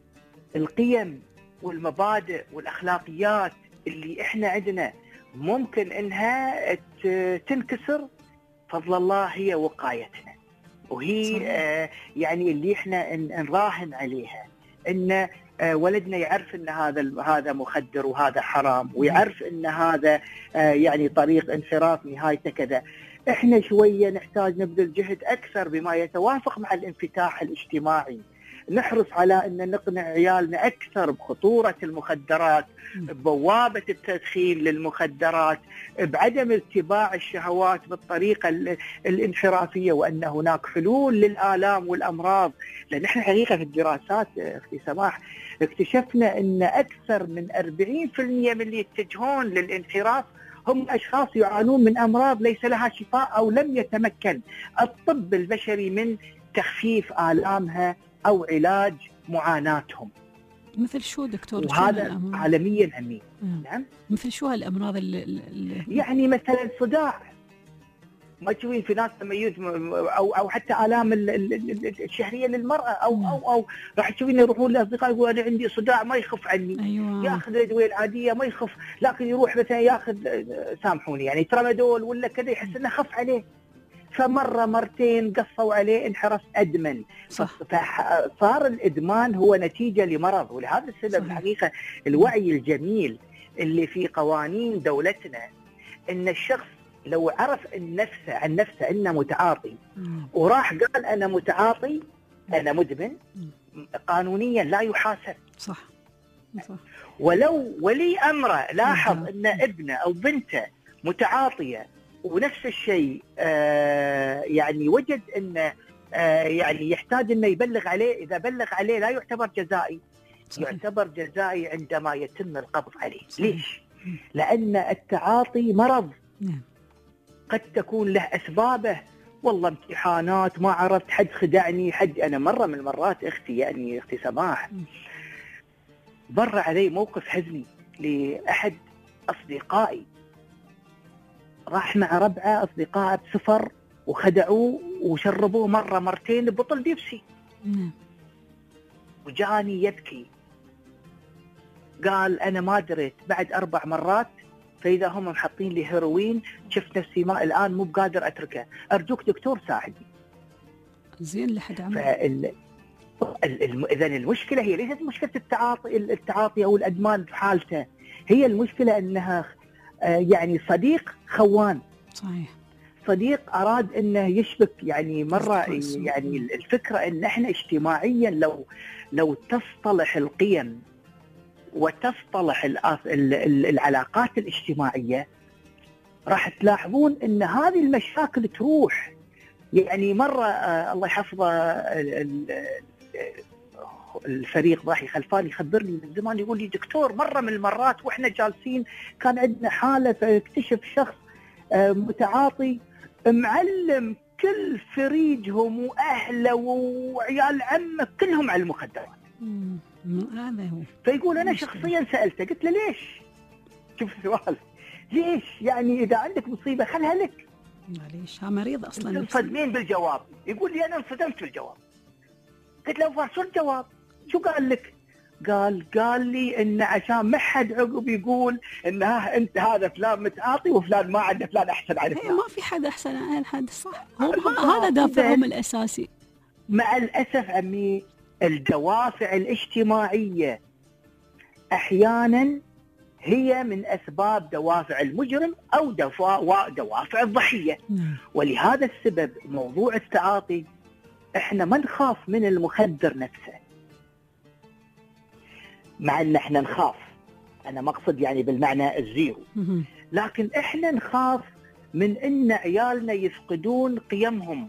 القيم والمبادئ والأخلاقيات اللي إحنا عندنا ممكن إنها تنكسر؟ فضل الله هي وقايتنا، وهي يعني اللي إحنا نراهن عليها، إن ولدنا يعرف إن هذا مخدر وهذا حرام، ويعرف إن هذا يعني طريق انحراف نهايته كذا. إحنا شوية نحتاج نبذل جهد أكثر بما يتوافق مع الانفتاح الاجتماعي، نحرص على أن نقنع عيالنا أكثر بخطورة المخدرات، ببوابة التدخين للمخدرات، بعدم اتباع الشهوات بالطريقة الانحرافية، وأن هناك حلول للآلام والأمراض. لأن احنا حقيقة في الدراسات أختي سماح اكتشفنا أن أكثر من 40% من اللي يتجهون للانحراف هم أشخاص يعانون من أمراض ليس لها شفاء، أو لم يتمكن الطب البشري من تخفيف آلامها أو علاج معاناتهم. مثل شو دكتور؟ وهذا عالميا أمين. نعم، مثل شو هالأمراض اللي يعني مثلا صداع، ما تشوفين في ناس تميز، أو حتى آلام الشهرية للمرأة، أو راح تشوفين يروحون لأصدقاء يقولوا أنا عندي صداع ما يخف عني. أيوة. ياخذ الأدوية العادية ما يخف، لكن يروح مثلا ياخذ سامحوني يعني ترامادول ولا كذا يحس إنه خف عليه، فمرة مرتين قصوا عليه انحرف أدمن. فصار الإدمان هو نتيجة لمرض. ولهذا السبب الحقيقة الوعي الجميل اللي في قوانين دولتنا، إن الشخص لو عرف عن نفسه إنه متعاطي وراح قال أنا متعاطي أنا مدمن، قانونيا لا يحاسب. صح. ولو ولي أمره لاحظ أن ابنه أو بنته متعاطية ونفس الشيء يعني وجد أنه يعني يحتاج أنه يبلغ عليه، إذا بلغ عليه لا يعتبر جزائي. صحيح. يعتبر جزائي عندما يتم القبض عليه. صحيح. ليش؟ لأن التعاطي مرض. قد تكون له أسبابه، والله امتحانات، ما عرفت، حد خدعني، حد. أنا مرة من المرات أختي سماح مر علي موقف حزني لأحد أصدقائي، راح مع ربعه أصدقائه بسفر وخدعوه وشربوه مرة مرتين ببطل بيبسي. وجاني يبكي قال أنا ما دريت بعد 4 مرات فإذا هم محطين لي هيروين شفت نفسي ما الآن مو بقادر أتركه، أرجوك دكتور ساعدني. زين لحد عمل. إذن المشكلة هي ليست مشكلة التعاطي أو الأدمان في حالته، هي المشكلة أنها يعني صديق خوان. صحيح. صديق أراد أنه يشبك، يعني مرة يعني الفكرة أن إحنا اجتماعيا لو تصطلح القيم وتصطلح العلاقات الاجتماعية راح تلاحظون أن هذه المشاكل تروح. يعني مرة الله يحفظه الفريق ضاحي خلفاني يخبرني من زمان، يقول لي دكتور مرة من المرات وإحنا جالسين كان عندنا حالة فاكتشف شخص متعاطي معلم كل فريجهم وأهله وعيال عمه كلهم على المخدرات. هذا هو. فيقول أنا شخصيا سألته قلت له ليش؟ شوف السؤال، ليش؟ يعني إذا عندك مصيبة خلها لك. معليش ها مريض أصلا. انصدمين بالجواب. يقول لي أنا انصدمت بالجواب. قلت له شو الجواب؟ شو قال لك؟ قال لي إن عشان ما حد عقب يقول إن أنت هذا فلان متعاطي وفلان ما عنده، فلان أحسن على فلان. ما في حد أحسن عن حد. صح. هذا دافعهم الأساسي. مع الأسف عمي الدوافع الاجتماعية أحيانا هي من أسباب دوافع المجرم أو دوافع الضحية. ولهذا السبب موضوع التعاطي إحنا ما نخاف من المخدر نفسه، مع أن إحنا نخاف، أنا مقصد يعني بالمعنى الزيرو، لكن إحنا نخاف من أن عيالنا يفقدون قيمهم،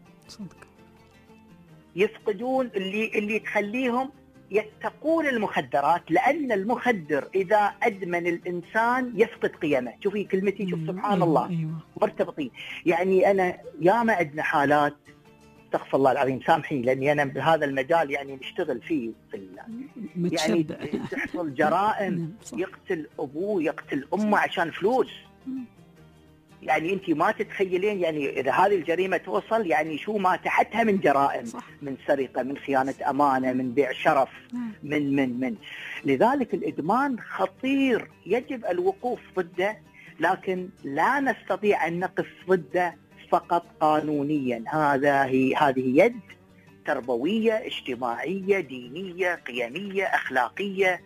يفقدون اللي تخليهم يتقون المخدرات، لأن المخدر إذا أدمن الإنسان يفقد قيمه. شوفي كلمتي، شوف سبحان الله. مرتبطين. يعني أنا ياما عندنا حالات، استغفر الله العظيم سامحيني لأني أنا بهذا المجال يعني نشتغل فيه يعني تحصل جرائم، يقتل أبوه يقتل أمه عشان فلوس. يعني أنت ما تتخيلين يعني إذا هذه الجريمة توصل يعني شو ما تحتها من جرائم. صح. من سرقة، من خيانة أمانة، من بيع شرف، من لذلك الإدمان خطير يجب الوقوف ضده، لكن لا نستطيع أن نقف ضده فقط قانونيا. هذه يد تربوية اجتماعية دينية قيمية أخلاقية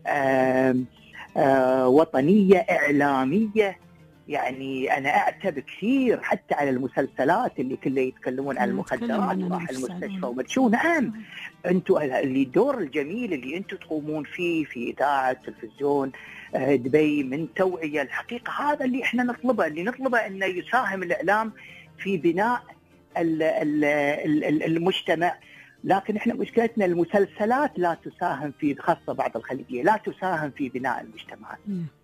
وطنية إعلامية. يعني أنا أعتب كثير حتى على المسلسلات اللي كله يتكلمون عن المخدرات وراح المستشفى ومدشو. نعم أنتم اللي الدور الجميل اللي أنتم تقومون فيه في إذاعة تلفزيون دبي من توعية، الحقيقة هذا اللي إحنا نطلبه، أنه يساهم الإعلام في بناء المجتمع. لكن إحنا مشكلتنا المسلسلات لا تساهم في، خاصة بعض الخليجية لا تساهم في بناء المجتمعات.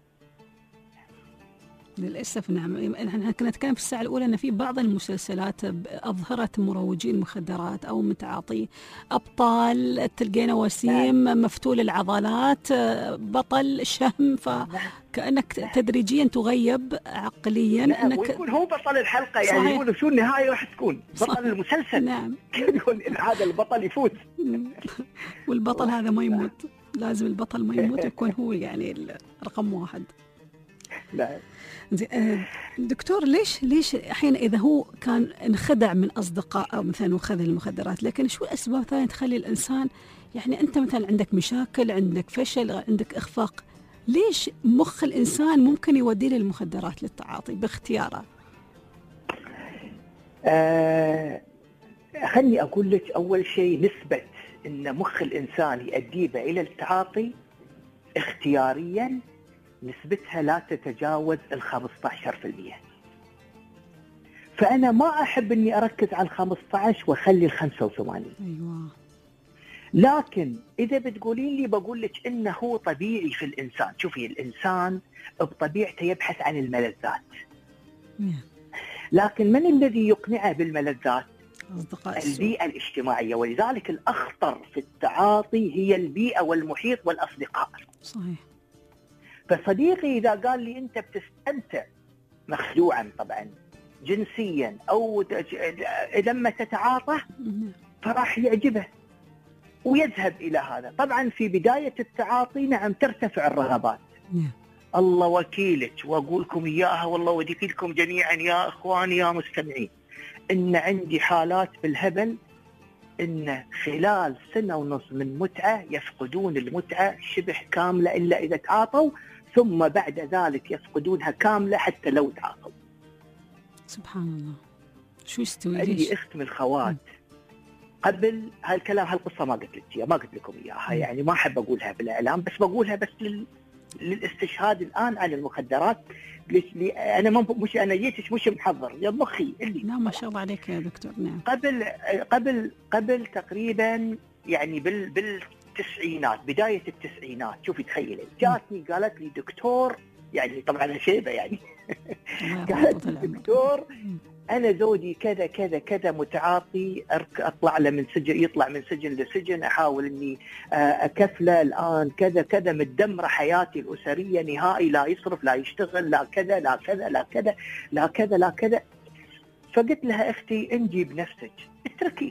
للأسف. نعم. احنا كنا نتكلم في الساعة الأولى أن في بعض المسلسلات أظهرت مروجين مخدرات أو متعاطي، أبطال تلقينا وسيم مفتول العضلات، بطل شهم، فكأنك تدريجيا تغيب عقليا. أنك ويكون هو بطل الحلقة. يعني يقولوا شو النهاية راح تكون بطل المسلسل. نعم. يقول إن هذا البطل يفوز والبطل هذا ما يموت. لازم البطل ما يموت، يكون هو يعني رقم 1. لا. دكتور ليش أحيانا إذا هو كان انخدع من أصدقاء أو مثلا وخذ المخدرات، لكن شو أسباب ثانية تخلي الإنسان، يعني أنت مثلا عندك مشاكل، عندك فشل، عندك إخفاق، ليش مخ الإنسان ممكن يوديه للمخدرات للتعاطي باختياره؟ خلني أقول لك أول شيء نسبة أن مخ الإنسان يؤديه إلى التعاطي اختياريا نسبتها لا تتجاوز 15%. فأنا ما أحب أني أركز على 15 وأخلي 85. أيوة. لكن إذا بتقولين لي بقول لك إنه طبيعي في الإنسان. شوفي الإنسان بطبيعته يبحث عن الملذات، لكن من الذي يقنعه بالملذات؟ البيئة الاجتماعية. ولذلك الأخطر في التعاطي هي البيئة والمحيط والأصدقاء. صحيح. فصديقي إذا قال لي أنت بتستمتع مخدوعا طبعا جنسيا أو لما تتعاطى فراح يعجبه. ويذهب إلى هذا. طبعا في بداية التعاطي نعم ترتفع الرغبات، الله وكيلك وأقول لكم إياها والله وديكلكم جميعا يا إخواني يا مستمعين، إن عندي حالات بالهبل إن خلال 1.5 سنة من متعة يفقدون المتعة شبه كاملة إلا إذا تعاطوا، ثم بعد ذلك يفقدونها كاملة حتى لو تعاطوا. سبحان الله. شو يستوي؟ عندي أخت من الخوات قبل هالكلام هالقصة ما قلت لكم إياها، يعني ما أحب أقولها بالإعلام، بس بقولها بس للاستشهاد الآن عن المخدرات. أنا مش أنا جيتش مش محضر يا مخي اللي لا ما شاء الله عليك يا دكتور. نعم. قبل تقريبا يعني بالتسعينات، بداية التسعينات، شوفي تخيلي جاتني قالت لي دكتور، يعني طبعا شيبة يعني قالت لي دكتور أنا زوجي كذا كذا كذا متعاطي، أطلع له من سجن، يطلع من سجن لسجن، أحاول إني أكفله الآن كذا كذا، متدمرة حياتي الأسرية نهائي، لا يصرف لا يشتغل لا كذا لا كذا لا كذا لا كذا لا كذا. فقلت لها أختي انجي بنفسك اتركي.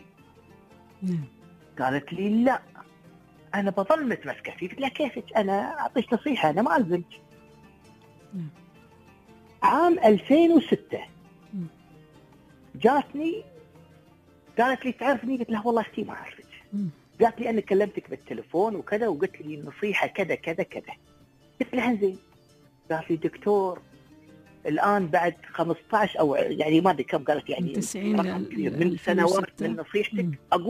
قالت لي لا أنا بظل متمسكة فيه. قلت لها كيفك؟ أنا أعطيك نصيحة، أنا ما ألزمك. عام 2006 جاتني قالت لي تعرفني؟ قلت لها والله اختي ما اعرفك. قالت لي انا كلمتك بالتليفون وكذا وقلت لي نصيحه كذا كذا كذا. قلت لها زين. قالت لي دكتور الان بعد 15 او يعني ما ادري كم، قالت يعني من سنوات من نصيحتك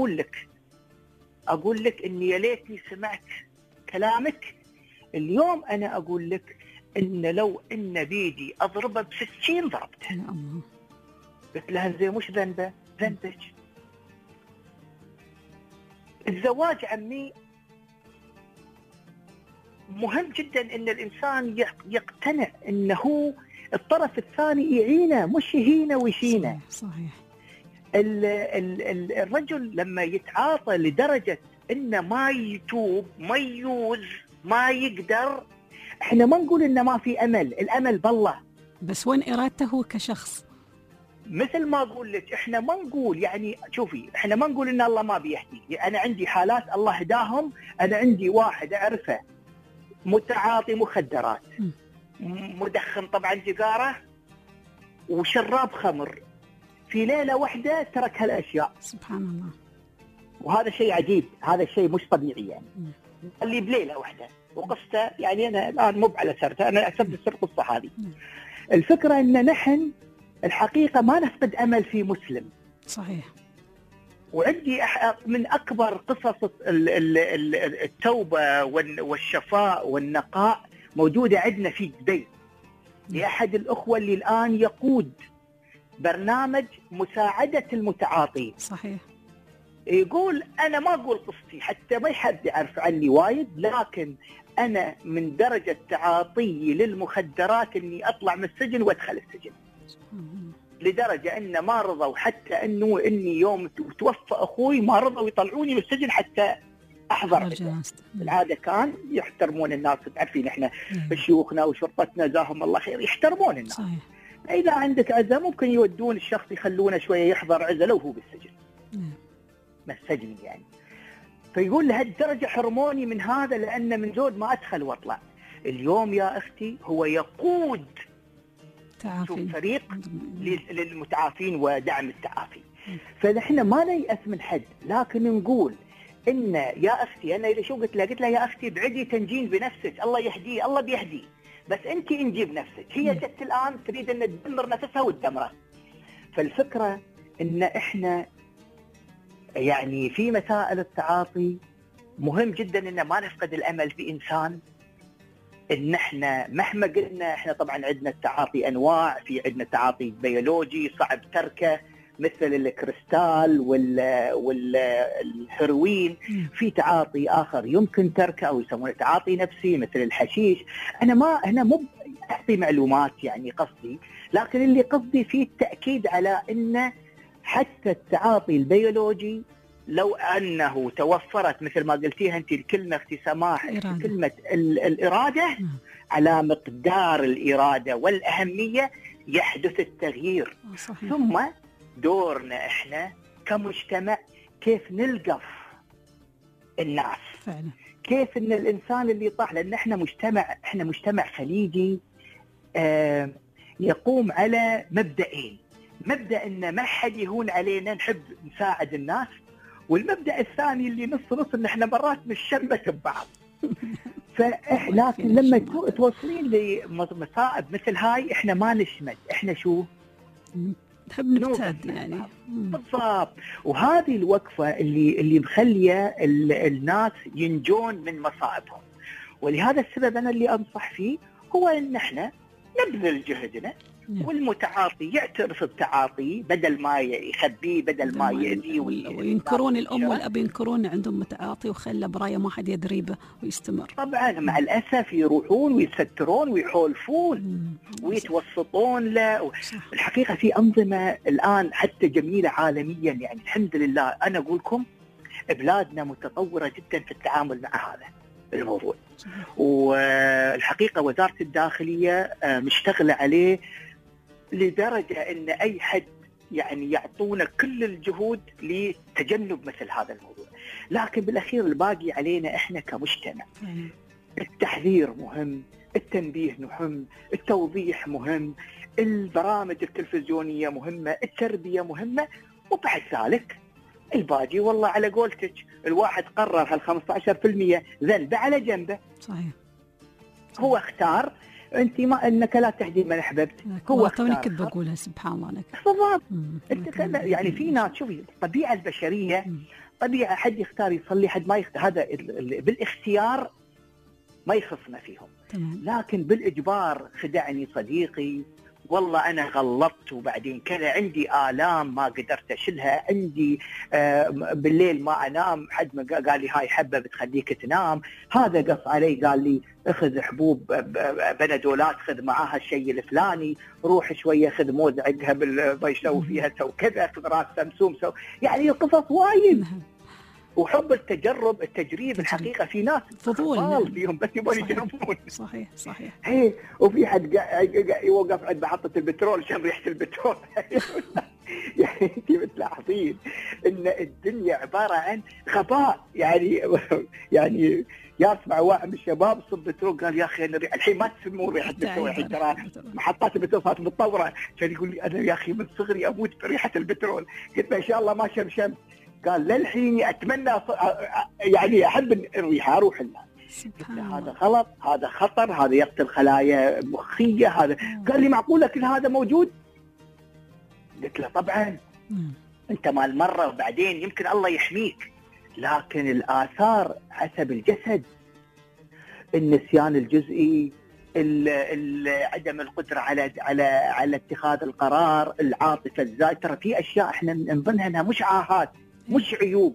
اقول لك اني يا ليتني سمعت كلامك اليوم. انا اقول لك ان لو ان بيدي اضربه ب60 ضربته. قلت لها زين مش ذنبه؟ ذنبك. الزواج عمي مهم جدا ان الانسان يقتنع انه الطرف الثاني يعينه مش يهينه ويشينه. صحيح. الرجل لما يتعاطى لدرجة انه ما يتوب ما يوز ما يقدر، احنا ما نقول انه ما في امل، الامل بالله، بس وين ارادته كشخص؟ مثل ما أقول لك احنا ما نقول يعني شوفي احنا ما نقول ان الله ما بيهدي. انا عندي حالات الله هداهم. انا عندي واحد اعرفه متعاطي مخدرات، مدخن طبعا سيجاره وشراب خمر، في ليله واحده ترك هالاشياء. سبحان الله. وهذا شيء عجيب، هذا شيء مش طبيعي يعني. اللي بليله واحده وقصته يعني انا الان مو على سرته، انا احسب سر القصه هذه. الفكره ان نحن الحقيقة ما نفقد أمل في مسلم. صحيح. وعندي من أكبر قصص التوبة والشفاء والنقاء موجودة عندنا في دبي لأحد الأخوة اللي الآن يقود برنامج مساعدة المتعاطين. صحيح. يقول أنا ما أقول قصتي حتى ما حد يعرف عني وايد، لكن أنا من درجة تعاطي للمخدرات إني أطلع من السجن وأدخل السجن، لدرجة إن ما رضوا حتى إني يوم توفى أخوي ما رضوا يطلعوني من السجن حتى أحضر. العادة كان يحترمون الناس، تعرفين إحنا شيوخنا وشرطتنا جزاهم الله خير يحترمون الناس. صحيح. إذا عندك عزة ممكن يودون الشخص يخلونه شوية يحضر عزة لو هو بالسجن. ما السجن يعني. فيقول لهالدرجة حرموني من هذا لأن من زود ما أدخل وأطلع. اليوم يا أختي هو يقود فريق للمتعافين ودعم التعافي. فنحن ما نيأس من حد، لكن نقول إن يا أختي أنا إذا شو قلت لها يا أختي بعدي تنجين بنفسك، الله يهديه الله بيهدي، بس أنت انجي بنفسك. هي جت الآن تريد أن تدمر نفسها وتدمره. فالفكرة إن إحنا يعني في مسائل التعاطي مهم جدا إن ما نفقد الأمل في إنسان. إن إحنا مهما قلنا إحنا طبعا عندنا التعاطي أنواع، في عندنا تعاطي بيولوجي صعب تركه مثل الكريستال والهيروين، في تعاطي آخر يمكن تركه أو يسمونه تعاطي نفسي مثل الحشيش. أنا هنا مو أعطي معلومات يعني قصدي، لكن اللي قصدي فيه التأكيد على إن حتى التعاطي البيولوجي لو أنه توفرت مثل ما قلتيها أنت الكلمة اختي سماح، كلمة الإرادة على مقدار الإرادة والأهمية يحدث التغيير. صحيح. ثم دورنا إحنا كمجتمع كيف نلقف الناس. فعلا. كيف ان الانسان اللي طاح، لان احنا مجتمع خليجي يقوم على مبدأين. مبدأ ان ما حد يهون علينا، نحب نساعد الناس، والمبدأ الثاني اللي نص ان احنا مرات نشمت ببعض. لكن لما توصلين لمصائب مثل هاي احنا ما نشمت، احنا شو نحب نبتعد يعني. بالضبط. وهذه الوقفة اللي مخلية الناس ينجون من مصائبهم. ولهذا السبب أنا اللي أنصح فيه هو إن احنا نبذل جهدنا، والمتعاطي يعترف بتعاطيه بدل ما يخبيه، بدل ما يأذيه. وينكرون الأم والأب، ينكرون عندهم متعاطي وخلى براية ما حد يدري به ويستمر. طبعا مع الأسف يروحون ويسترون ويحولفون ويتوسطون له. الحقيقة في أنظمة الآن حتى جميلة عالميا، يعني الحمد لله. أنا أقول لكم بلادنا متطورة جدا في التعامل مع هذا الموضوع، والحقيقة وزارة الداخلية مشتغلة عليه لدرجة أن أي حد يعني يعطونا كل الجهود لتجنب مثل هذا الموضوع. لكن بالأخير الباقي علينا إحنا كمجتمع. التحذير مهم، التنبيه مهم، التوضيح مهم، البرامج التلفزيونية مهمة، التربية مهمة، وبعد ذلك الباقي والله على قولتك الواحد قرر هال 15% ذنبه على جنبه. صحيح. هو اختار. انت ما انك لا تهدي من احببت، هو توني كنت بقولها سبحان الله لك. بالضبط. انت يعني في ناس، شوفي الطبيعه البشريه طبيعه، حد يختار يصلي، حد ما يختار. هذا بالاختيار ما يخصنا فيهم. لكن بالاجبار، خدعني صديقي والله أنا غلطت وبعدين كذا، عندي آلام ما قدرت أشلها، عندي بالليل ما أنام، حد ما قال لي هاي حبة بتخليك تنام، هذا قص علي قال لي اخذ حبوب بنادولات، خذ معاها الشيء الفلاني، روح شوية خذ موز عقها بيسوي فيها سو كذا، خذ راس سمسوم سو، يعني القصص وايد. وحب التجريب الحقيقة في ناس فضول فيهم بس يبون يجربون. صحيح صحيح. وفي حد يوقف عند محطة البترول شم ريحة البترول. يعني انت بتلاحظين ان الدنيا عبارة عن غباء. يعني يسمع واحد من الشباب صب بترول قال يا اخي انا الحين ما تسمون ريحة البترول، الحين ترى محطات البترول صارت متطورة. كان يقول لي انا يا اخي من صغري اموت بريحة البترول. قلت له ان شاء الله ما شم. قال للحين اتمنى يعني احب الريحه اروح لها. هذا غلط، هذا خطر، هذا يقتل خلايا مخيه، هذا. قال لي معقوله كل هذا موجود؟ قلت له طبعا انت مال مره وبعدين يمكن الله يحميك، لكن الاثار حسب الجسد، النسيان الجزئي، عدم القدره على اتخاذ القرار، العاطفه الزايده، ترى في اشياء احنا نظنها انها مش عاهات مش عيوب،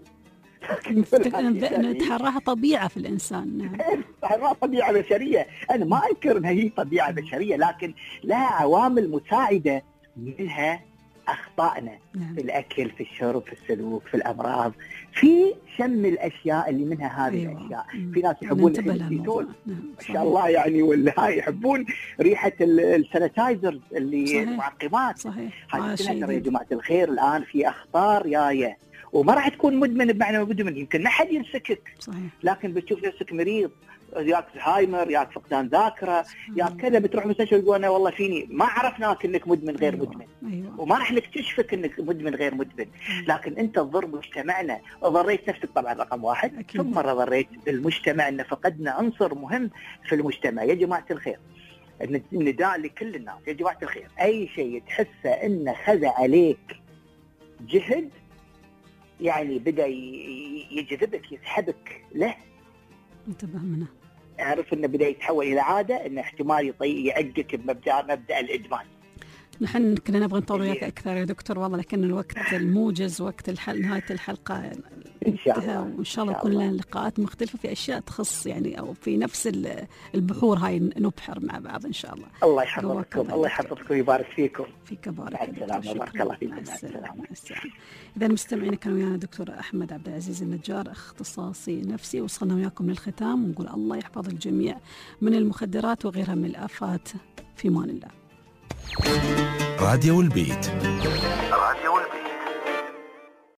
نتحراها طبيعة في الإنسان. نتحراها طبيعة بشرية. أنا ما أنكر أنها هي طبيعة بشرية، لكن لها عوامل مساعدة، منها أخطائنا في الأكل، في الشرب، في السلوك، في الأمراض، في شم الأشياء اللي منها هذه الأشياء. في ناس يحبون الزيتون ما شاء الله يعني، ولا هاي يحبون ريحة السانيتايزرز اللي معقمات. هذه كلها يا جماعة الخير الآن في أخطار جاية، وما راح تكون مدمن بمعنى مدمن، يمكن ما حد ينسكك. صحيح. لكن بتشوف نفسك مريض، ياك زهايمر، ياك فقدان ذاكره، ياك كذا، بتروح مستشفى يقول انا والله فيني، ما عرفناك انك مدمن غير مدمن. وما راح نكتشفك انك مدمن غير مدمن. لكن انت تضر مجتمعنا، ضريت نفسك طبعا رقم واحد، ثم مرة ضريت المجتمع، ان فقدنا عنصر مهم في المجتمع. يا جماعه الخير، النداء لكل الناس، يا جماعه الخير، اي شيء تحسه انه خذ عليك جهد، يعني بدأ يجذبك يسحبك له، انتبه منه، اعرف انه بدأ يتحول الى عاده، انه احتمال يعجك بمبدأ الادمان. نحن كنا نبغى نطول وياك اكثر يا دكتور والله، لكن الوقت الموجز، وقت نهايه الحلقه ان شاء الله. وان شاء الله يكون لنا لقاءات مختلفه في اشياء تخص يعني، او في نفس البحور هاي نبحر مع بعض ان شاء الله. الله يحفظكم، الله يحفظكم ويبارك فيكم. فيك بارك. مع السلامه، بارك الله فيكم. اذا مستمعينا كان ويانا دكتور احمد عبد العزيز النجار، اختصاصي نفسي. وصلنا وياكم للختام، ونقول الله يحفظ الجميع من المخدرات وغيرها من الآفات. في امان الله. راديو البيت. راديو البيت.